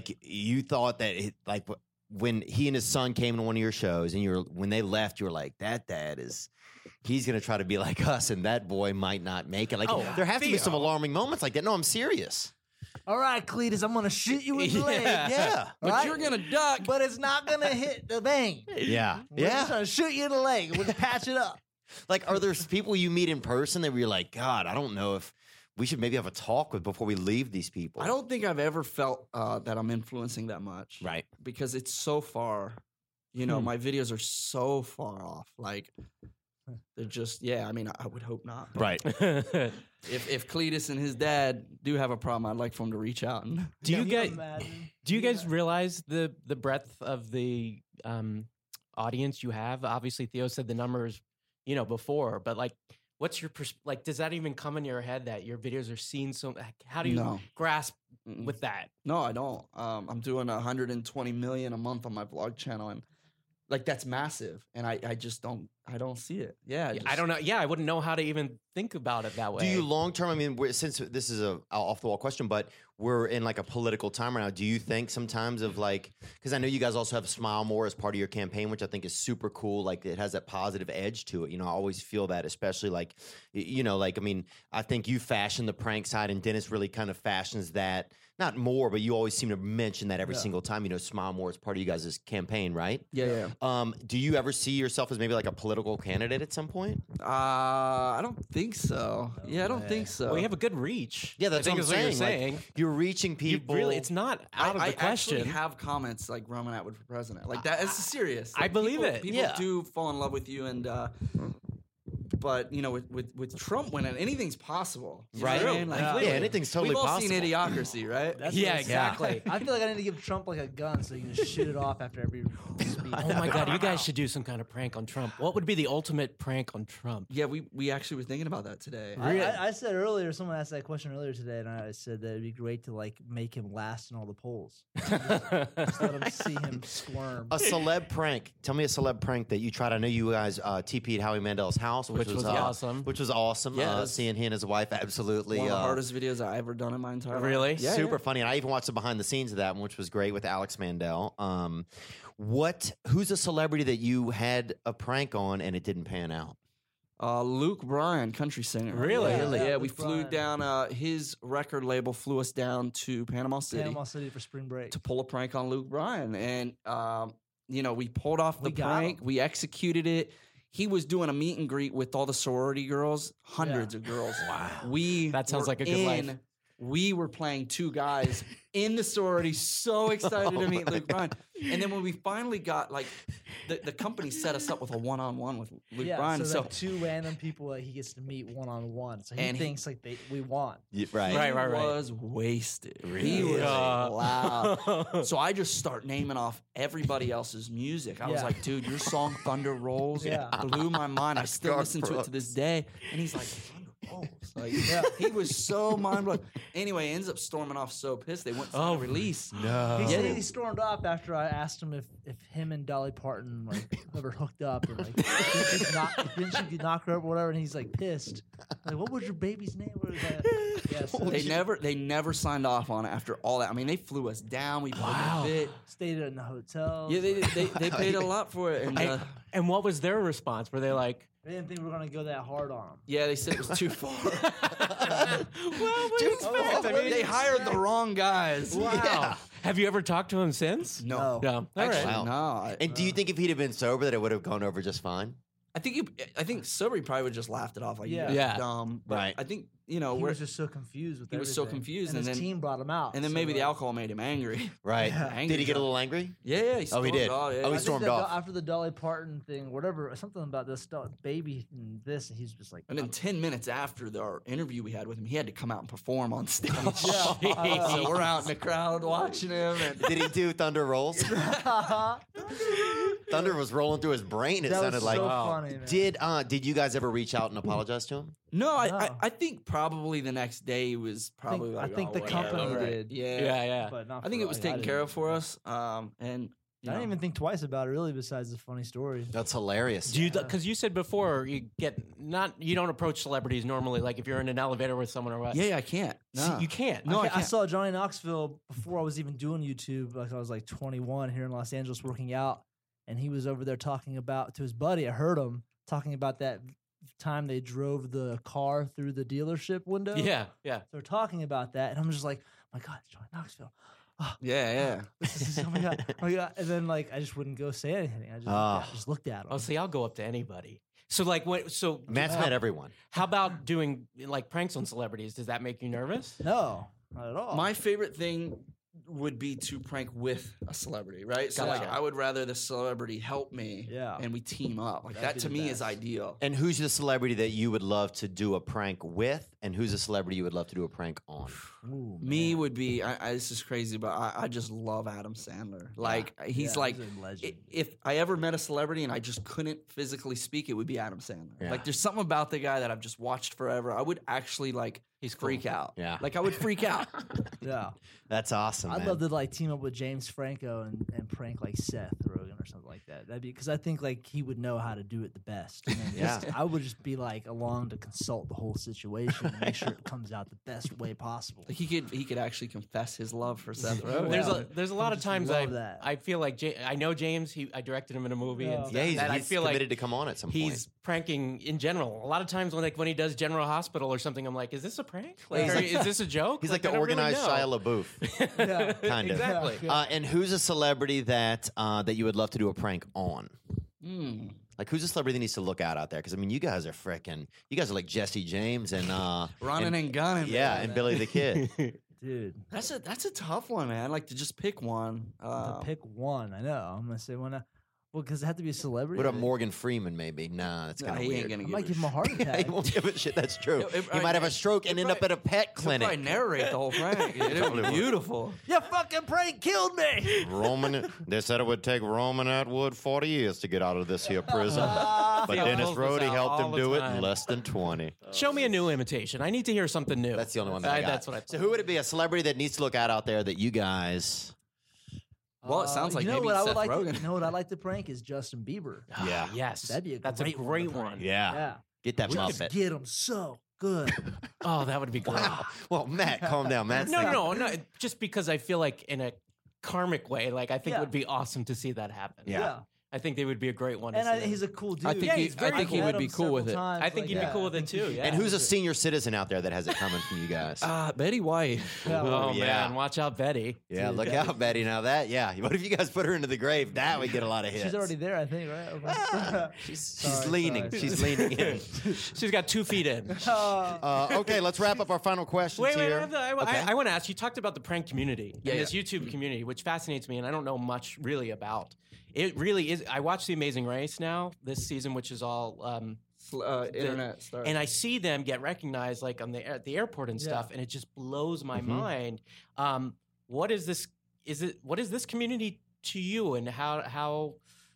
you thought that when he and his son came to one of your shows and when they left, you were like, that dad he's going to try to be like us and that boy might not make it. Oh, There have to be some Theo. alarming moments like that. No, I'm serious. All right, Cletus, I'm gonna shoot you in the leg. Yeah. But Right? you're gonna duck. But it's not gonna hit the vein. Yeah. We're just gonna shoot you in the leg. We'll patch it up. Are there people you meet in person that you're like, God, I don't know if we should maybe have a talk with before we leave these people? I don't think I've ever felt that I'm influencing that much. Right. Because it's so far. My videos are so far off. Like, they're just, I mean, I would hope not. But Right. If Cletus and his dad do have a problem, I'd like for him to reach out. And Do you Can guys imagine? do you guys realize the breadth of the audience you have? Obviously, Theo said the numbers, before, but what's your does that even come in your head that your videos are seen so? How do you No. grasp with that. No, I don't. I'm doing 120 million a month on my vlog channel, and like that's massive. And I just don't see it. Yeah, I don't know. Yeah, I wouldn't know how to even think about it that way. Do you long term? I mean, since this is a off the wall question, but we're in like a political time right now. Do you think sometimes of like, because I know you guys also have Smile More as part of your campaign, which I think is super cool. Like it has that positive edge to it. You know, I always feel that, especially like, you know, like I mean, I think you fashion the prank side, and Dennis really kind of fashions that. Not more, but you always seem to mention that every single time. You know, Smile More is part of you guys' campaign, right? Yeah. Do you ever see yourself as maybe like a political candidate at some point? I don't think so. Yeah, I don't think so. Well, you have a good reach. Yeah, that's I what think I'm is saying. What you're saying. Like, you're reaching people. Really, it's not out of the I question. actually have comments like Roman Atwood for president. Like that. It's serious. I Like, believe people, it. People Yeah. do fall in love with you, and but you know, with Trump winning, anything's possible. You know Right. what I mean? Like, Yeah. Yeah, anything's totally we've all possible. seen Idiocracy, right? That's Yeah, what- exactly. I feel like I need to give Trump like a gun so he can just shoot it off after every speech. Oh my God, you guys should do some kind of prank on Trump. What would be the ultimate prank on Trump? Yeah, we actually were thinking about that today. I said earlier, someone asked that question earlier today, and I said that it'd be great to like make him last in all the polls. Just let him see him squirm. A celeb prank. Tell me a celeb prank that you tried. I know you guys TP'd Howie Mandel's house, which was awesome. Which was awesome. Yes. Seeing he and his wife, absolutely. One of the hardest videos I've ever done in my entire life. Really? Yeah, super funny. And I even watched the behind the scenes of that one, which was great with Alex Mandel. Who's a celebrity that you had a prank on and it didn't pan out? Luke Bryan, country singer. Really? Yeah, Luke we flew Bryan. down. His record label flew us down to Panama City Panama City for spring break. to pull a prank on Luke Bryan, and you know, we pulled off the We got prank. him. We executed it. He was doing a meet and greet with all the sorority girls, hundreds of girls. Wow. That sounds were like a good life. We were playing two guys in the sorority, so excited to meet Luke Bryan. And then when we finally got, like, the company set us up with a one-on-one with Luke Bryan. So, So like two random people that he gets to meet one-on-one. So he And he- thinks like we won. Right. Right. he was wasted. He was Yeah. loud. So I just start naming off everybody else's music. I was Yeah. like, dude, your song Thunder Rolls Yeah. blew my mind. I still Garth listen to it Brooks. to this day. And he's like, Thunder Rolls. Like, Yeah. he was so mind blowing. Anyway, ends up storming off so pissed they went to release. No. He Yeah. said he stormed off after I asked him if him and Dolly Parton like ever hooked up and like didn't she knock her up or whatever, and he's like pissed. Like, what was your baby's name? What was that? Yeah, so They never signed off on it after all that. I mean, they flew us down. We paid Wow. a bit. stayed in the hotel. Yeah, they paid a lot for it. And And what was their response? Were they like, They didn't think we were gonna go that hard on him. yeah, they said it was too far. well, what do you expect? I mean, They hired the wrong guys. wow. Have you ever talked to him since? No. No. All right. Actually, Wow. no. And do you think if he'd have been sober that it would have gone over just fine? I think Sobery probably would have just laughed it off like, Yeah. you guys Yeah. are dumb. But Right. I think, you know, He we're, was just so confused with He was so everything. confused, and and his then- team brought him out. and then so, maybe the like, alcohol made him angry. Right. Yeah. Angry Did he get a drunk. little angry? Yeah, he Oh, he stormed did. off, yeah. Oh, he I think stormed that off. after the Dolly Parton thing, whatever, something about this baby and this, and he's just like, And then 10 minutes after our interview we had with him, he had to come out and perform on stage. Yeah. So we're out in the crowd watching him. And Did he do Thunder Rolls? Thunder was rolling through his brain. It that sounded was like. so funny, man. Did you guys ever reach out and apologize to him? no, No. I think probably the next day was probably I like, think oh, the whatever. company Right. did. Yeah. Yeah, yeah. But not I think for it was us. taken I care didn't. of for us. And you I know, didn't even think twice about it, really, besides the funny story. That's hilarious. Do you? Because you said before you don't approach celebrities normally. Like if you're in an elevator with someone or what. yeah, I can't. See, No. you can't. No, I I can't. saw Johnny Knoxville before I was even doing YouTube. Like I was like 21 here in Los Angeles working out, and he was over there talking about to his buddy. I heard him talking about that time they drove the car through the dealership window. Yeah, yeah. So we're talking about that, and I'm just like, oh my God, it's Johnny Knoxville. Yeah. Oh my God, oh my God. And then like I just wouldn't go say anything. I just looked at him. Oh, see, I'll go up to anybody. So like, what? So Matt's met everyone. how about doing like pranks on celebrities? Does that make you nervous? No, not at all. My favorite thing would be to prank with a celebrity, right? So like Gotcha. I would rather the celebrity help me Yeah. and we team up. Like That'd that be to the me is best. ideal. And who's the celebrity that you would love to do a prank with? And who's a celebrity you would love to do a prank on? Ooh, Me man. would be this is crazy, but I just love Adam Sandler. Like he's Yeah, like he's a legend. if I ever met a celebrity and I just couldn't physically speak, it would be Adam Sandler. Yeah. Like there's something about the guy that I've just watched forever. I would actually like He's cool. freak out. Yeah. Like I would freak out. Yeah. That's awesome. I'd man. love to like team up with James Franco and prank like Seth Rogen or something like that. That'd be because I think like he would know how to do it the best. And then Yeah. I would just be like along to consult the whole situation and make sure it comes out the best way possible. Like he could actually confess his love for Seth Rogen. There's a lot of just times love that. I feel like I know James. I directed him in a movie. Yeah. And stuff, Yeah, he's that I feel like committed to come on at some he's point. pranking in general. A lot of times when he does General Hospital or something, I'm like, is this a prank? Like, or is this a joke? He's like I the don't really organized know. Shia LaBeouf. Yeah. Kind of. Exactly. Yeah. And who's a celebrity that you would love to do a prank on? Like, who's a celebrity that needs to look out there? Because I mean, you guys are like Jesse James and Running and gunning. yeah, man. and Billy the Kid. Dude, That's a tough one, man. Like to just pick one. to pick one, I know. I'm gonna say one. Well, because it had to be a celebrity. What about Morgan Freeman? Maybe. Nah, that's Nah, kind of he weird. ain't gonna I give might a give him a heart Yeah, attack. he won't give a shit. That's true. It- He might have a stroke and end up at a pet He'll probably clinic. narrate the whole prank. It would be beautiful. Your fucking prank killed me. Roman, they said it would take Roman Atwood 40 years to get out of this here prison. But Theo Dennis pulls this Rhodey out helped him all the do it in time. less than 20. Show me a new imitation. I need to hear something new. That's the only one that I got. That's what I. So who would it be? A celebrity that needs to look out there that you guys... Well, it sounds like you know maybe what I would Seth like. Rogen. You know what I'd like to prank is Justin Bieber. Yeah. Yes. That'd be a That's great a great one to one. prank. Yeah. Yeah, Get that we could Muppet. get him so good. Oh, that would be great. Wow. Well, Matt, calm down. Matt's No, like- no. Just because I feel like in a karmic way, like I think Yeah. it would be awesome to see that happen. Yeah. I think they would be a great one. To And see he's a cool dude. I think Yeah, he, he's I very think he cool. would be cool with it. I think he'd be cool with it too. Yeah. And who's a senior citizen out there that has it coming from you guys? Betty White. Yeah. Oh yeah. man, watch out, Betty. Yeah, Dude, look Betty. out, Betty. Now that, yeah. What if you guys put her into the grave? That would get a lot of hits. She's already there, I think, right? She's Sorry, leaning. sorry. She's leaning in. She's got 2 feet in. Okay, let's wrap up our final questions Wait, here. I want to ask. You talked about the prank community, Yeah, and this YouTube community, which fascinates me, and I don't know much really about. It really is. I watch The Amazing Race now this season, which is all, Internet star. and I see them get recognized like on at the airport and stuff, and it just blows my mind. What is this? What is this community to you, and how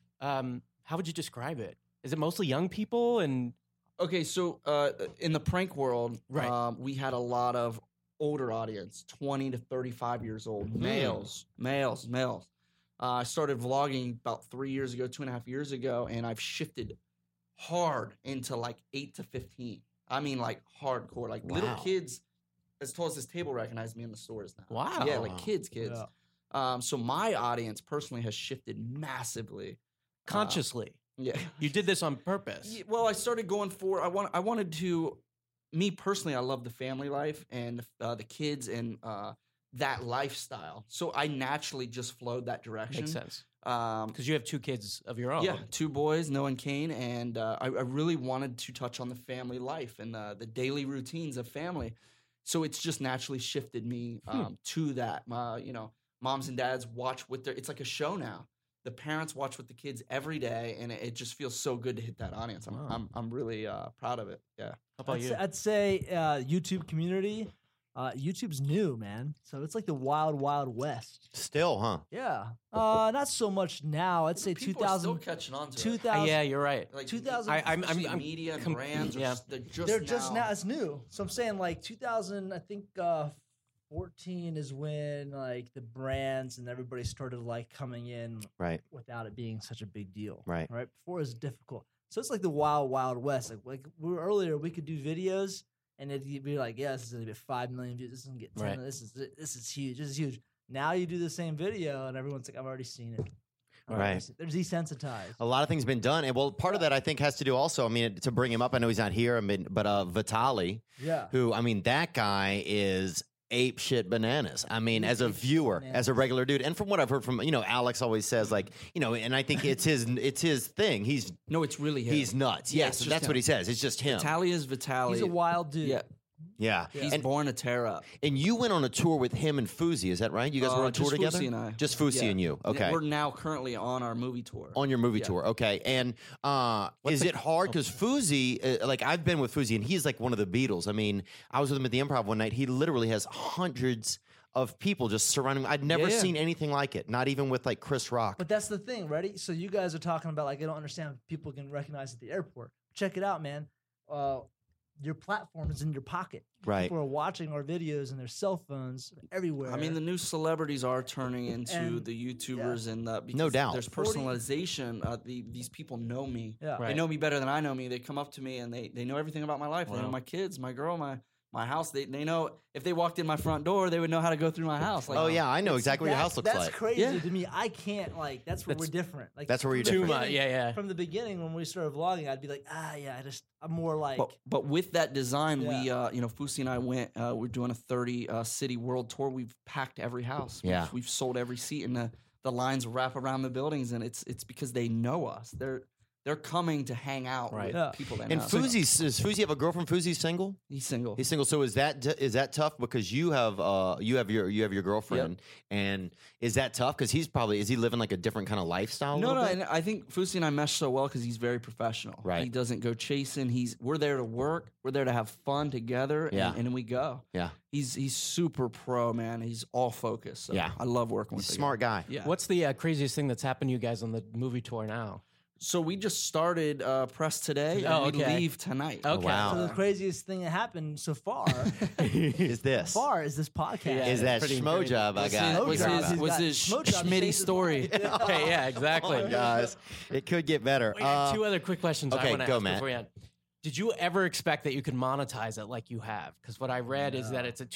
would you describe it? Is it mostly young people and Okay, so in the prank world, Right. we had a lot of older audience, 20 to 35 years old, males. I started vlogging about 3 years ago, 2.5 years ago, and I've shifted hard into like 8 to 15. I mean, like hardcore, like little Wow. kids as tall as this table recognize me in the stores now. Wow. Yeah, like kids. Yeah. So my audience personally has shifted massively. consciously? Yeah. You did this on purpose. Yeah, well, I started going for. I wanted to. Me personally, I love the family life and the kids and that lifestyle. So I naturally just flowed that direction. Makes sense Um, because you have 2 kids of your own. yeah, 2 boys, Noah and Kane, and I really wanted to touch on the family life and the daily routines of family. So it's just naturally shifted me to that. Moms and dads watch with their. It's like a show now. The parents watch with the kids every day, and it just feels so good to hit that audience. I'm really proud of it. Yeah. How about you? I'd say YouTube community. YouTube's new, man. So it's like the wild, wild west. Still, huh? Yeah. Not so much now. I'd say People are still 2000. catching on to it. 2000 Yeah, you're right. Like 2000 I'm especially media and brands. yeah. They're just now. It's new. So I'm saying like 2000. I think 14 is when like the brands and everybody started like coming in Right. without it being such a big deal. Right. Right. Before it was difficult. So it's like the wild, wild west. Like we were earlier, we could do videos and it'd be like, yeah, this is gonna get 5 million views. This is gonna get 10. Right. This is huge. This is huge. Now you do the same video and everyone's like, I've already seen it. Right. They're desensitized. A lot of things been done, and well, part of that I think has to do also. I mean, to bring him up, I know he's not here. I mean, but Vitali, Yeah. who I mean, that guy is ape shit bananas. I mean, as a viewer, bananas. as a regular dude, and from what I've heard from Alex always says like and I think it's his thing. No, it's really him. He's nuts. Yeah, Yes, it's just that's him. what he says. It's just him. Vitaly is Vitaly. He's a wild dude. Yeah. Yeah. He's And, born to tear up. and you went on a tour with him and Fuzi, is that right? You guys were on tour just together? Fusi and I. Just Fusi Yeah. and you. Okay. We're now currently on our movie tour. On your movie Yeah. tour, okay. And is it hard? Because Fuzi, like I've been with Fuzi, and he's like one of the Beatles. I mean, I was with him at the Improv one night. He literally has hundreds of people just surrounding him. I'd never Yeah. seen anything like it, not even with like Chris Rock. But that's the thing, ready? So you guys are talking about like I don't understand if people can recognize at the airport. Check it out, man. your platform is in your pocket. Right. People are watching our videos and their cell phones everywhere. I mean, the new celebrities are turning into And- the YouTubers, and because No doubt. there's 40 personalization. These people know me. Yeah. They Right. know me better than I know me. They come up to me and they know everything about my life. They know Wow. my kids, my girl, my house. They know if they walked in my front door, they would know how to go through my house. Like, Oh yeah, I know exactly what your house looks that's like. crazy Yeah. to me. I can't that's where we're different. Like That's where you're from the Too different. much. beginning- Yeah. From the beginning, when we started vlogging, I'd be like, I'm more like, But with that design, we Yeah. Fusi and I went. We're doing a 30 city world tour. We've packed every house. Yeah. We've sold every seat, and the lines wrap around the buildings, and it's because they know us. They're coming to hang out Right. with Yeah. people they And know. does Fuzi have a girlfriend? Fuzi's single. He's single. He's single. So is that tough because you have your girlfriend, and is that tough because is he living like a different kind of lifestyle? a No, little bit? and I think Fusi and I mesh so well because he's very professional. Right. He doesn't go chasing. We're there to work. We're there to have fun together. Yeah. And then we go. Yeah. He's super pro, man. He's all focused. So Yeah. I love working with He's a the smart guy. Yeah. What's the craziest thing that's happened to you guys on the movie tour now? So we just started press today, Oh, and we okay. leave tonight. Okay. wow. so the craziest thing that happened so far, Is this? is this podcast. Yeah. Is that Pretty schmo crazy. job I Was got? his- Schmo was job. his He's was got his schmo job. He Schmitty saved his story. life. Okay, yeah, exactly. Oh, guys, it could get better. Wait, I have two other quick questions okay, I want to go, ask Matt. before we end. Did you ever expect that you could monetize it like you have? Because what I read is that it's a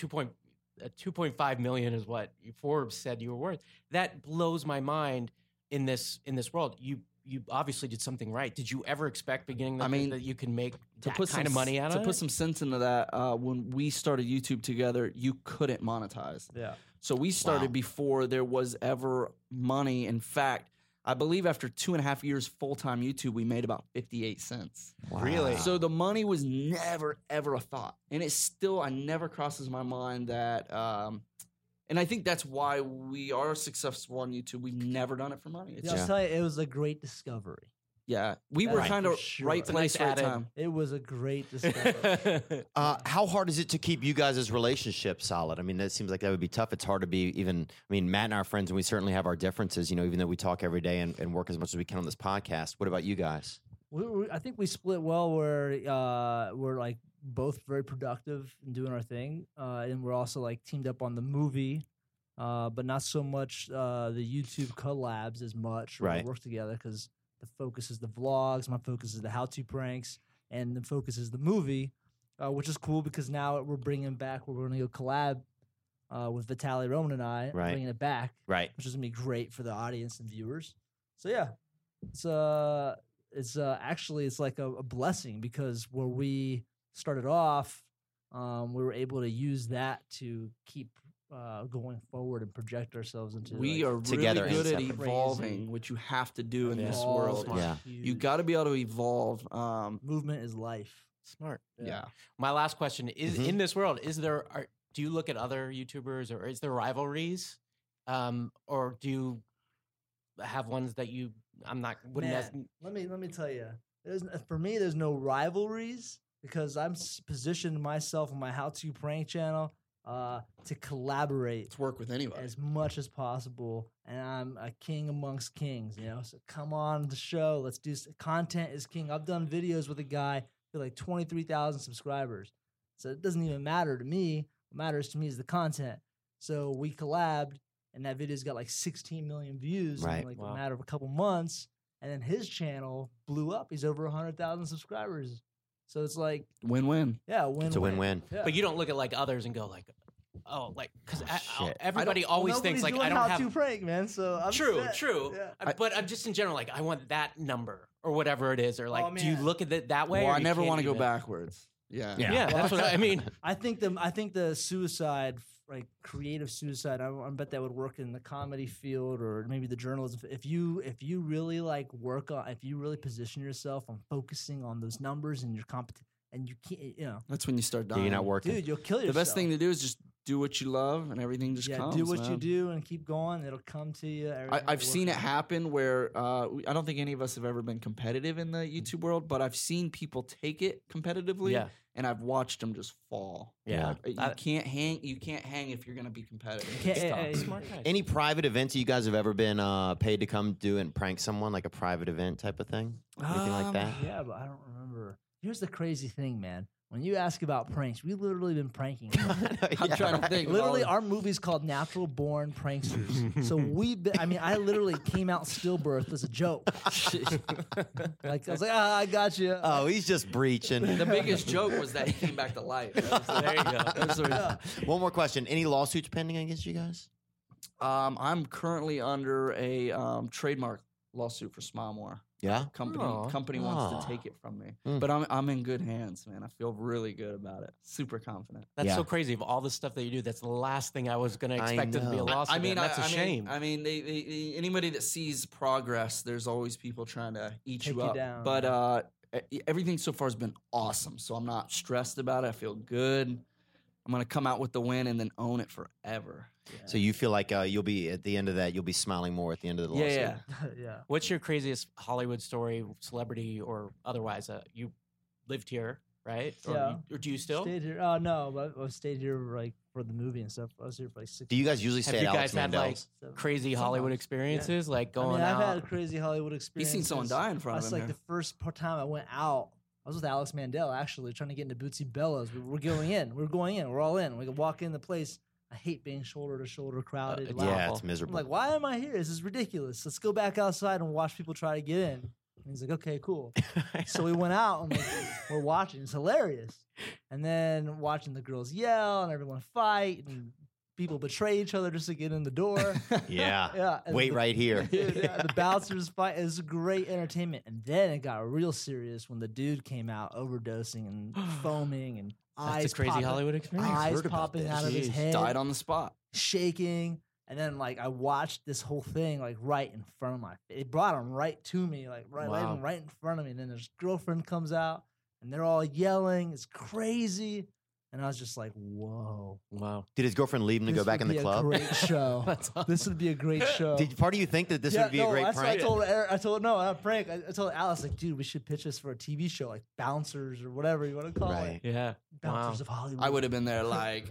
2.5 million is what Forbes said you were worth. That blows my mind in this world. You obviously did something right. Did you ever expect beginning I mean, that you can make To that put kind of money out to of put it? some sense into that, when we started YouTube together, you couldn't monetize. Yeah. So we started Wow. before there was ever money. In fact, I believe after 2.5 years full-time YouTube, we made about 58 cents. Really? So the money was never, ever a thought. And it's still, I never crosses my mind that, and I think that's why we are successful on YouTube. We've never done it for money. It's Yeah, just, I'll tell you, it was a great discovery. yeah, we That's were for kind of sure. right It's a place, nice right added- time. It was a great discovery. How hard is it to keep you guys' relationship solid? I mean, that seems like that would be tough. It's hard to be even. I mean, Matt and I are friends, and we certainly have our differences. Even though we talk every day and work as much as we can on this podcast. What about you guys? I think we split well. Where we're like both very productive in doing our thing, and we're also like teamed up on the movie, but not so much the YouTube collabs as much. Where we Right. work together because the focus is the vlogs, my focus is the how-to pranks, and the focus is the movie, which is cool because now we're bringing back. We're going to go collab with Vitaly Roman and I, Right. bringing it back, Right. which is gonna be great for the audience and viewers. So yeah, it's actually it's like a blessing because where we started off, we were able to use that to keep going forward and project ourselves into. We like, are Together really good and at separate. evolving, which you have to do in Yeah. this all world. smart, Yeah. You huge. got to be able to evolve. Movement is life. Smart. Yeah. My last question is: Mhm. in this world, do you look at other YouTubers, or is there rivalries, or do you have ones that you? Wouldn't Man, as, let me tell you. For me, there's no rivalries because I'm positioned myself on my how-to prank channel to collaborate Let's work with anybody. as much as possible, and I'm a king amongst kings, So come on the show, let's do content is king. I've done videos with a guy with like 23,000 subscribers, so it doesn't even matter to me. What matters to me is the content. So we collabed, and that video's got like 16 million views Right. in like Wow. a matter of a couple months, and then his channel blew up. He's over 100,000 subscribers. So it's like, Win-win. yeah, win. It's a win-win. Yeah. but you don't look at like others and go like, oh, like because shit. everybody Well, always thinks nobody's like I doing don't how to have. prank, man. So I'm True, set. true. Yeah. But I'm just in general like I want that number or whatever it is, or like, do you man. look at it that way? Well, or I you never can't want to go even- backwards. Yeah. Yeah, that's what I mean. I think the suicide, like creative suicide, I bet that would work in the comedy field or maybe the journalism. If you really like work on, if you really position yourself on focusing on those numbers and your and you can't, That's when you start Yeah, dying. you're not working. dude, you'll kill The yourself. best thing to do is just do what you love, and everything just yeah, comes. do what you man. do and keep going. It'll come to you. everything I've will seen it work out. happen where I don't think any of us have ever been competitive in the YouTube world, but I've seen people take it competitively, Yeah. and I've watched them just fall. Yeah. You can't hang. You can't hang if you're gonna be competitive. Can't- It's tough. hey, Smart guys. Any private events you guys have ever been paid to come do and prank someone, like a private event type of thing? Anything like that? Yeah, but I don't remember. Here's the crazy thing, man. when you ask about pranks, we literally been pranking. I'm trying to think. Literally, our movie's called Natural Born Pranksters. So I literally came out stillbirth as a joke. Like I was like, I got you. Oh, he's just breaching. The biggest joke was that he came back to life. There you go. One more question. Any lawsuits pending against you guys? I'm currently under a trademark lawsuit for Smile More. Yeah. Company wants to take it from me, but I'm in good hands, man. I feel really good about it. Super confident. That's so crazy. Of all the stuff that you do, that's the last thing I was going to expect it to be a lawsuit. I mean, that's a shame. They, anybody that sees progress, there's always people trying to eat you up. Down. But everything so far has been awesome, so I'm not stressed about it. I feel good. I'm gonna come out with the win and then own it forever. Yeah. So you feel like you'll be at the end of that, you'll be smiling more at the end of the lawsuit. Yeah. Yeah. What's your craziest Hollywood story, celebrity or otherwise? You lived here, right? Or do you still? Stayed here. No, but I stayed here like for the movie and stuff. I was here for like 6 Do you guys usually Have stay you at Alex guys had like Mandel's? crazy Hollywood experiences, like going I've out? had a crazy Hollywood You experience. seen someone die in front of That's him like here. the first time I went out. I was with Alex Mandel actually, trying to get into Bootsy Bellows. We're going in. We're going in. We're all in. We can walk in the place. I hate being shoulder to shoulder crowded. It's loud. Yeah, awful. it's I'm miserable. like, why am I here? This is ridiculous. Let's go back outside and watch people try to get in. And he's like, okay, cool. So we went out and we're watching. It's hilarious. And then watching the girls yell and everyone fight and people betray each other just to get in the door. yeah. Yeah. and Wait right here. Dude, yeah, the bouncers fight. It was great entertainment. And then it got real serious when the dude came out overdosing and foaming and eyes That's a crazy popping, Hollywood experience. eyes heard about popping this. out of his Jeez. head, Died on the spot. shaking. And then like I watched this whole thing like right in front of my face. It brought him right to me, like right in front of me. And then his girlfriend comes out and they're all yelling. It's crazy. And I was just like, whoa. Wow. Did his girlfriend leave him to This go back would in the be club? A great show. That's awesome. This would be a great show. Did part of you think that this would be a great that's prank? what I told not prank. I told Alice like, dude, we should pitch this for a TV show, like Bouncers or whatever you want to call Right. it. Yeah. Bouncers of Hollywood. I would have been there like.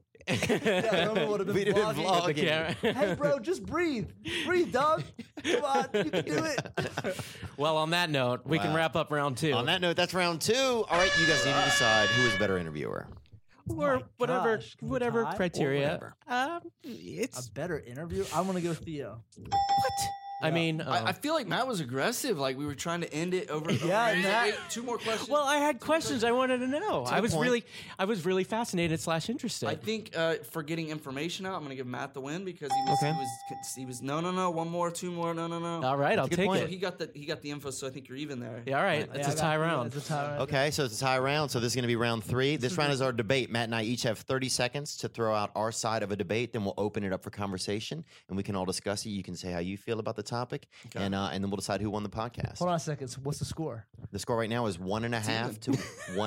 Yeah, Roman would have been We'd have been vlogging. vlogging. The camera. Hey, bro, just breathe. Breathe, dog. Come on, you can do it. Well, on that note, we can Wow. wrap up round two. On that note, that's round 2. All right, you guys need to decide who is a better interviewer. or whatever, gosh, can we whatever tie? Or criteria. whatever. It's A better interview? I'm going to go Theo. what? I mean, I feel like Matt was aggressive. Like we were trying to end it over. Yeah, He's like, Matt- "Wait, 2 more questions. well, I had questions I wanted to know. I the was point. really fascinated / interested. I think for getting information out, I'm gonna give Matt the win because Okay. he was no, 1 more, 2 more, no. All right, I'll a good take point. So it. he got the info, so I think you're even there. Yeah, all right, Yeah, it's I a got- tie yeah, round. It's a tie round. Okay, so it's a tie round. So this is going to be round 3. This round is our debate. Matt and I each have 30 seconds to throw out our side of a debate. Then we'll open it up for conversation, and we can all discuss it. You can say how you feel about the topic, and then we'll decide who won the podcast. Hold on a second. So what's the score? The score right now is 1.5 to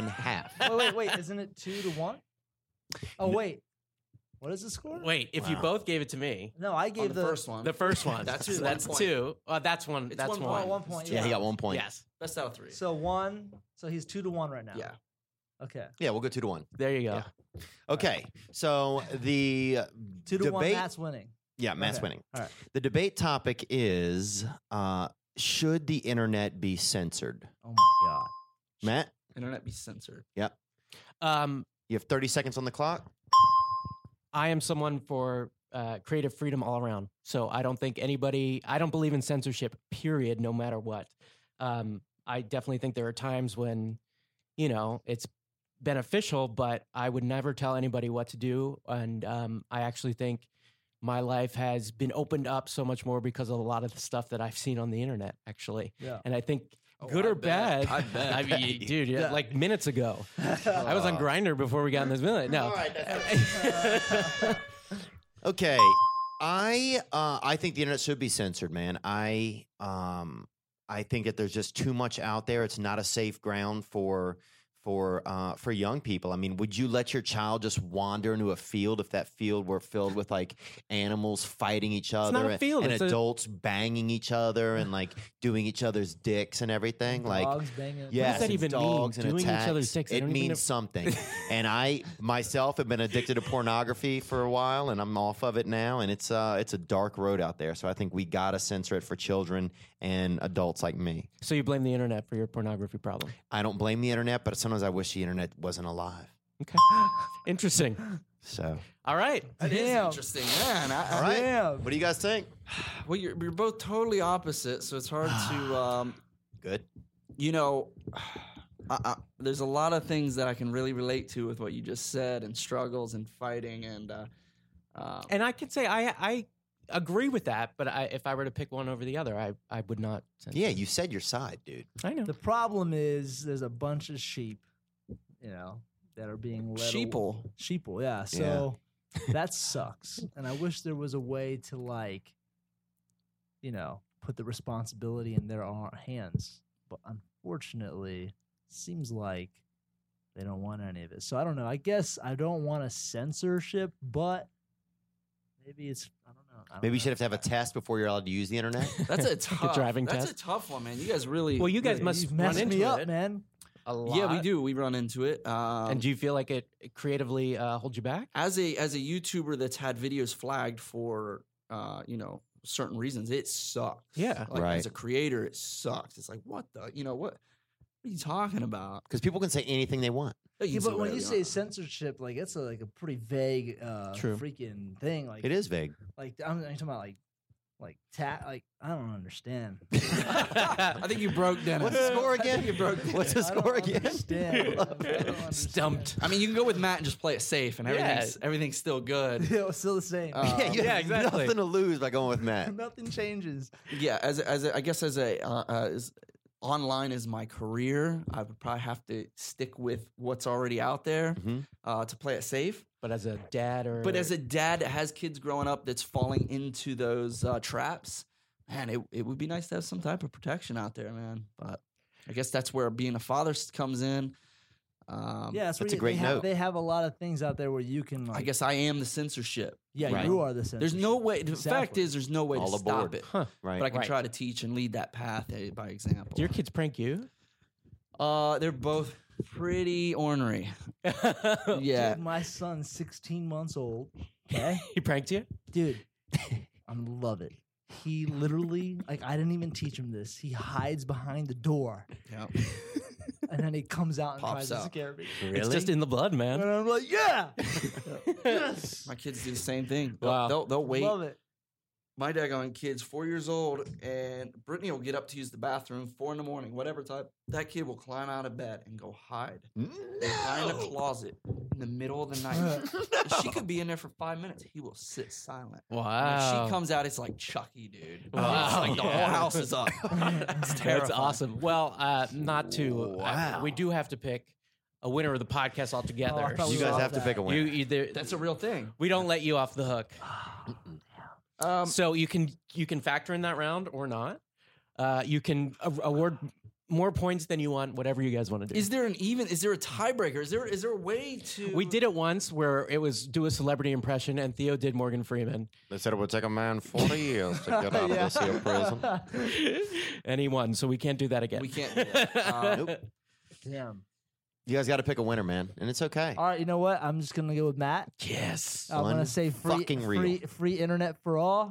1/2. Wait. Isn't it 2-1? Oh, wait. What is the score? Wait, if you Wow. both gave it to me, No, I On gave the first one. the first one, That's so one that's point. 2. That's one. It's That's 1 one. point. 1 point. Yeah, he got 1 point. Yes, Best out of 3. So 1. So he's 2-1 right now. yeah. Okay. Yeah, we'll go 2 to 1. there you go. Yeah. Okay, so the 2-1. debate. Matt's winning. Yeah, Matt's Okay. winning. All right. The debate topic is should the internet be censored? Oh my god. Matt, Internet be censored. Um, you have 30 seconds on the clock. I am someone for creative freedom all around. So I don't think I don't believe in censorship, period, no matter what. I definitely think there are times when, it's beneficial, but I would never tell anybody what to do. And I actually think my life has been opened up so much more because of a lot of the stuff that I've seen on the internet, actually. Yeah. And I think Oh, good I or bet. bad. I bet. I mean, dude, Yeah. like minutes ago. I was on Grindr before we got in this minute. No. Okay, I think the internet should be censored, man. I think that there's just too much out there. It's not a safe ground for young people. I mean, would you let your child just wander into a field if that field were filled with like animals fighting each other not a field, and it's a- adults banging each other and like doing each other's dicks and everything? Like, Dogs banging. yes, does that and even mean, dogs and doing each attacks. other's dicks? I It don't even know- means something. And I myself have been addicted to pornography for a while, and I'm off of it now. And it's a dark road out there. So I think we gotta censor it for children and adults like me. So you blame the internet for your pornography problem? I don't blame the internet, but sometimes sometimes I wish the internet wasn't alive. Okay. Interesting. So, All right. That is Damn. interesting, man. all right. Damn. What do you guys think? Well, you're both totally opposite, so it's hard to, Good. you know, there's a lot of things that I can really relate to with what you just said, and struggles and fighting, and And I can say I agree with that, but if I were to pick one over the other, I would not. Yeah, you said your side, dude. I know. The problem is there's a bunch of sheep, that are being led. Sheeple, yeah. So that sucks. And I wish there was a way to put the responsibility in their own hands. But unfortunately, seems like they don't want any of it. So I don't know. I guess I don't want a censorship, but maybe it's I don't know. Maybe you should have to have a test before you're allowed to use the internet. that's a tough driving That's test? a tough one, man. You guys really. Well, you guys You've must run messed into me up, it man. a lot. Yeah, we do. We run into it. And do you feel like it creatively holds you back? As a YouTuber that's had videos flagged for certain reasons, it sucks. Yeah. Like, Right. as a creator, it sucks. It's like, what are you talking about? Because people can say anything they want. You can Yeah, say but when whatever you you say want. censorship, it's a pretty vague True. freaking thing. Like It is vague. Like I'm talking about I don't understand. I think you broke Dennis. What's the score again? You broke. What's the I don't score again? understand. I don't understand. Stumped. I mean, you can go with Matt and just play it safe, and everything's still good. Yeah, it's still the same. Yeah, you Yeah, have exactly. nothing to lose by going with Matt. Nothing changes. Yeah, as online is my career, I would probably have to stick with what's already out there to play it safe. But as a dad But as a dad that has kids growing up that's falling into those traps, man, it would be nice to have some type of protection out there, man. But I guess that's where being a father comes in. That's that's a great note. They have a lot of things out there where you can. I guess I am the censorship. Yeah, Right. you are the censorship. There's no way. The Exactly. fact is, there's no way All to stop aboard. it. Right. But I can Right. try to teach and lead that path by example. do your kids prank you? They're both pretty ornery. Yeah. Dude, my son's 16 months old. Okay, He pranked you? dude, I love it. He literally, I didn't even teach him this. He hides behind the door, Yeah. and then he comes out and Pops tries to out. scare me. Really? It's just in the blood, And man. I'm like, yeah, yes, My kids do the same thing. They'll, Wow. they'll wait. love it. My daggone kid's 4 years old, and Brittany will get up to use the bathroom 4 in the morning, whatever time. That kid will climb out of bed and go hide behind a closet in the middle of the night. She could be in there for 5 minutes. He will sit silent. When Wow. she comes out, it's like Chucky, dude. Wow. It's like the Yeah. whole house is up. It's terrifying. That's awesome. Well, not to. Wow. We do have to pick a winner of the podcast Oh, I altogether. thought You we guys love have to that. pick a winner. You either That's a real thing. we don't let you off the hook. Um, So you can factor in that round or not. You can award more points than you want. Whatever you guys want to do. is there a tiebreaker? Is there a way to? We did it once where it was do a celebrity impression, and Theo did Morgan Freeman, They said it would take a man 40 years to get out of this here prison. and he won. So we can't do that again. We can't do that. Nope. Damn. You guys got to pick a winner, man, and it's okay. All right, you know what? I'm just gonna go with Matt. Yes. I'm gonna say fucking free internet for all,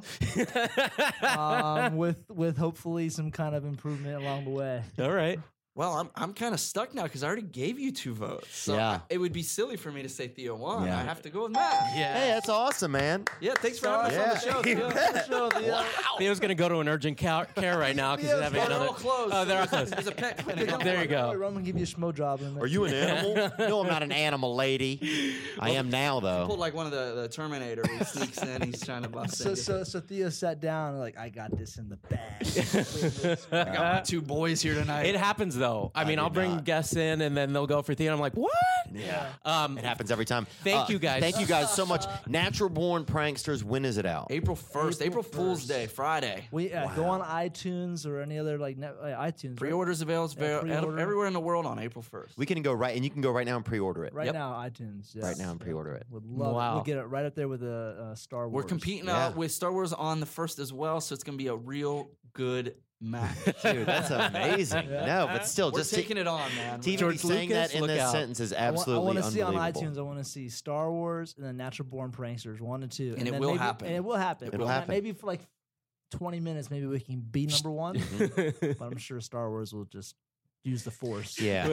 with hopefully some kind of improvement along the way. All right. Well, I'm kind of stuck now because I already gave you 2 votes. So Yeah. it would be silly for me to say Theo won. Yeah. I have to go with Matt. Yeah. Hey, that's awesome, man. Yeah, thanks for having us on the show. Theo. Theo's gonna go to an urgent care right now because he's having They're another. all closed. Oh, they're all closed. There's a pet clinic. There you go. I'm gonna give you a schmo job. In a minute. Are you an animal? No, I'm not an animal, lady. I am now, Pulled though. like one of the Terminator. He sneaks in. He's trying to bust in. So Theo sat down and I got this in the bag. I got my 2 boys here tonight. It happens though. I mean, did I'll bring not. guests in, and then they'll go for Theo. And I'm like, what? Yeah. Um, It happens every time. Thank you, guys. Thank you guys so much. Natural Born Pranksters, when is it out? April 1st, April April Fool's 1st. Day, Friday. We go on iTunes or any other iTunes. right? Pre-orders available pre-order. everywhere in the world on April 1st. We can go right, and you can go right now and pre-order it. Right Yep. now, iTunes. Yes. Right now and pre-order it. Would love Wow. it. We'll get it right up there with Star Wars. We're competing Yeah. with Star Wars on the 1st as well, so it's going to be a real good match. Dude, that's amazing. Yeah. No, but still, We're just taking it on, man. to even be George saying Lucas, that in look this out. sentence is I absolutely want to see on unbelievable. iTunes. I want to see Star Wars and then Natural Born Pranksters 1 and 2, And it then will maybe- happen. And it will happen. It'll happen. Maybe for like 20 minutes, maybe we can be number 1. Mm-hmm. But I'm sure Star Wars will just use the force. Yeah.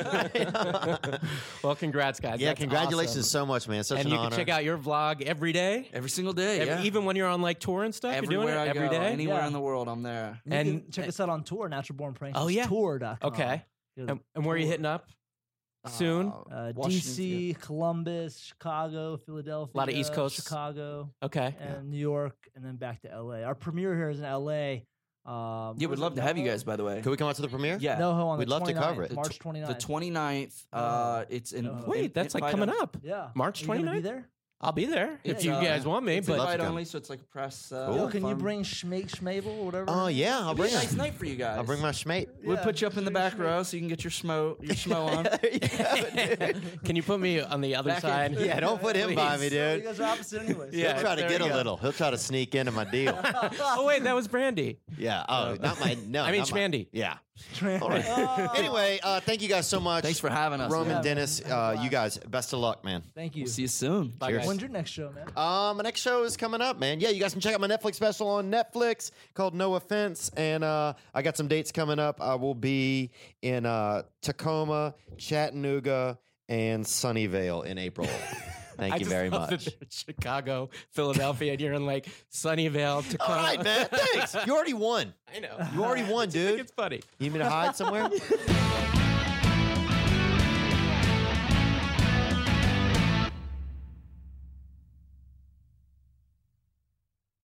Well, congrats, guys. Yeah, That's congratulations awesome. so much, man. Such And an you honor. can check out your vlog every day. Every single day, yeah. Even when you're on like tour and stuff, Everywhere you're doing it I every go, day. anywhere Yeah. in the world, I'm there. And you And- can check us out on tour, Natural Born Pranks. Oh, yeah. Tour.com. Okay. And where are you hitting up soon? Washington, DC, Columbus, Chicago, Philadelphia. A lot of East Coast. Chicago, Okay. and New York, and then back to LA. Our premiere here is in LA. Yeah, what we'd is love it, to have you NoHo? guys, by the way. Can we come out to the premiere? Yeah. NoHo on We'd the love to 29th, cover it. March 29th. The 29th, it's in. No. Wait, that's like coming up. Yeah. March Are you gonna 29th? be there? I'll be there if It's, you guys want me. It's But love to invite come. only, so it's like a press. Yo, can you fun- bring Schmable or whatever? Oh, yeah. I'll It'll be bring a nice night for you guys. I'll bring my schmate. We'll Yeah, put you up in the bring back Schmate. row so you can get your schmo on. There you go, dude. can you put me on the other Back in- side? Yeah, don't put him by me, Please. You dude. guys are opposite anyways. Yeah. He'll try to there get we a go. little. He'll try to sneak into my deal. Oh wait, that was Brandy. Yeah. Oh, not my. No. I mean not my- Schmandy. Yeah. All right. Anyway, thank you guys so much. Thanks for having us. Roman, Yeah, Dennis. man. You guys, best of luck, man. Thank you. We'll see you soon. Bye, Cheers. guys. When's your next show, man? My next show is coming up, man. Yeah, you guys can check out my Netflix special on Netflix called No Offense, and I got some dates coming up. I will be in Tacoma, Chattanooga, and Sunnyvale in April. Thank I you just very love much. that they're Chicago, Philadelphia, and you're in like Sunnyvale, Tacoma. All right, man. Thanks. You already won. I know. You already won, I think dude. it's funny. You need me to hide somewhere?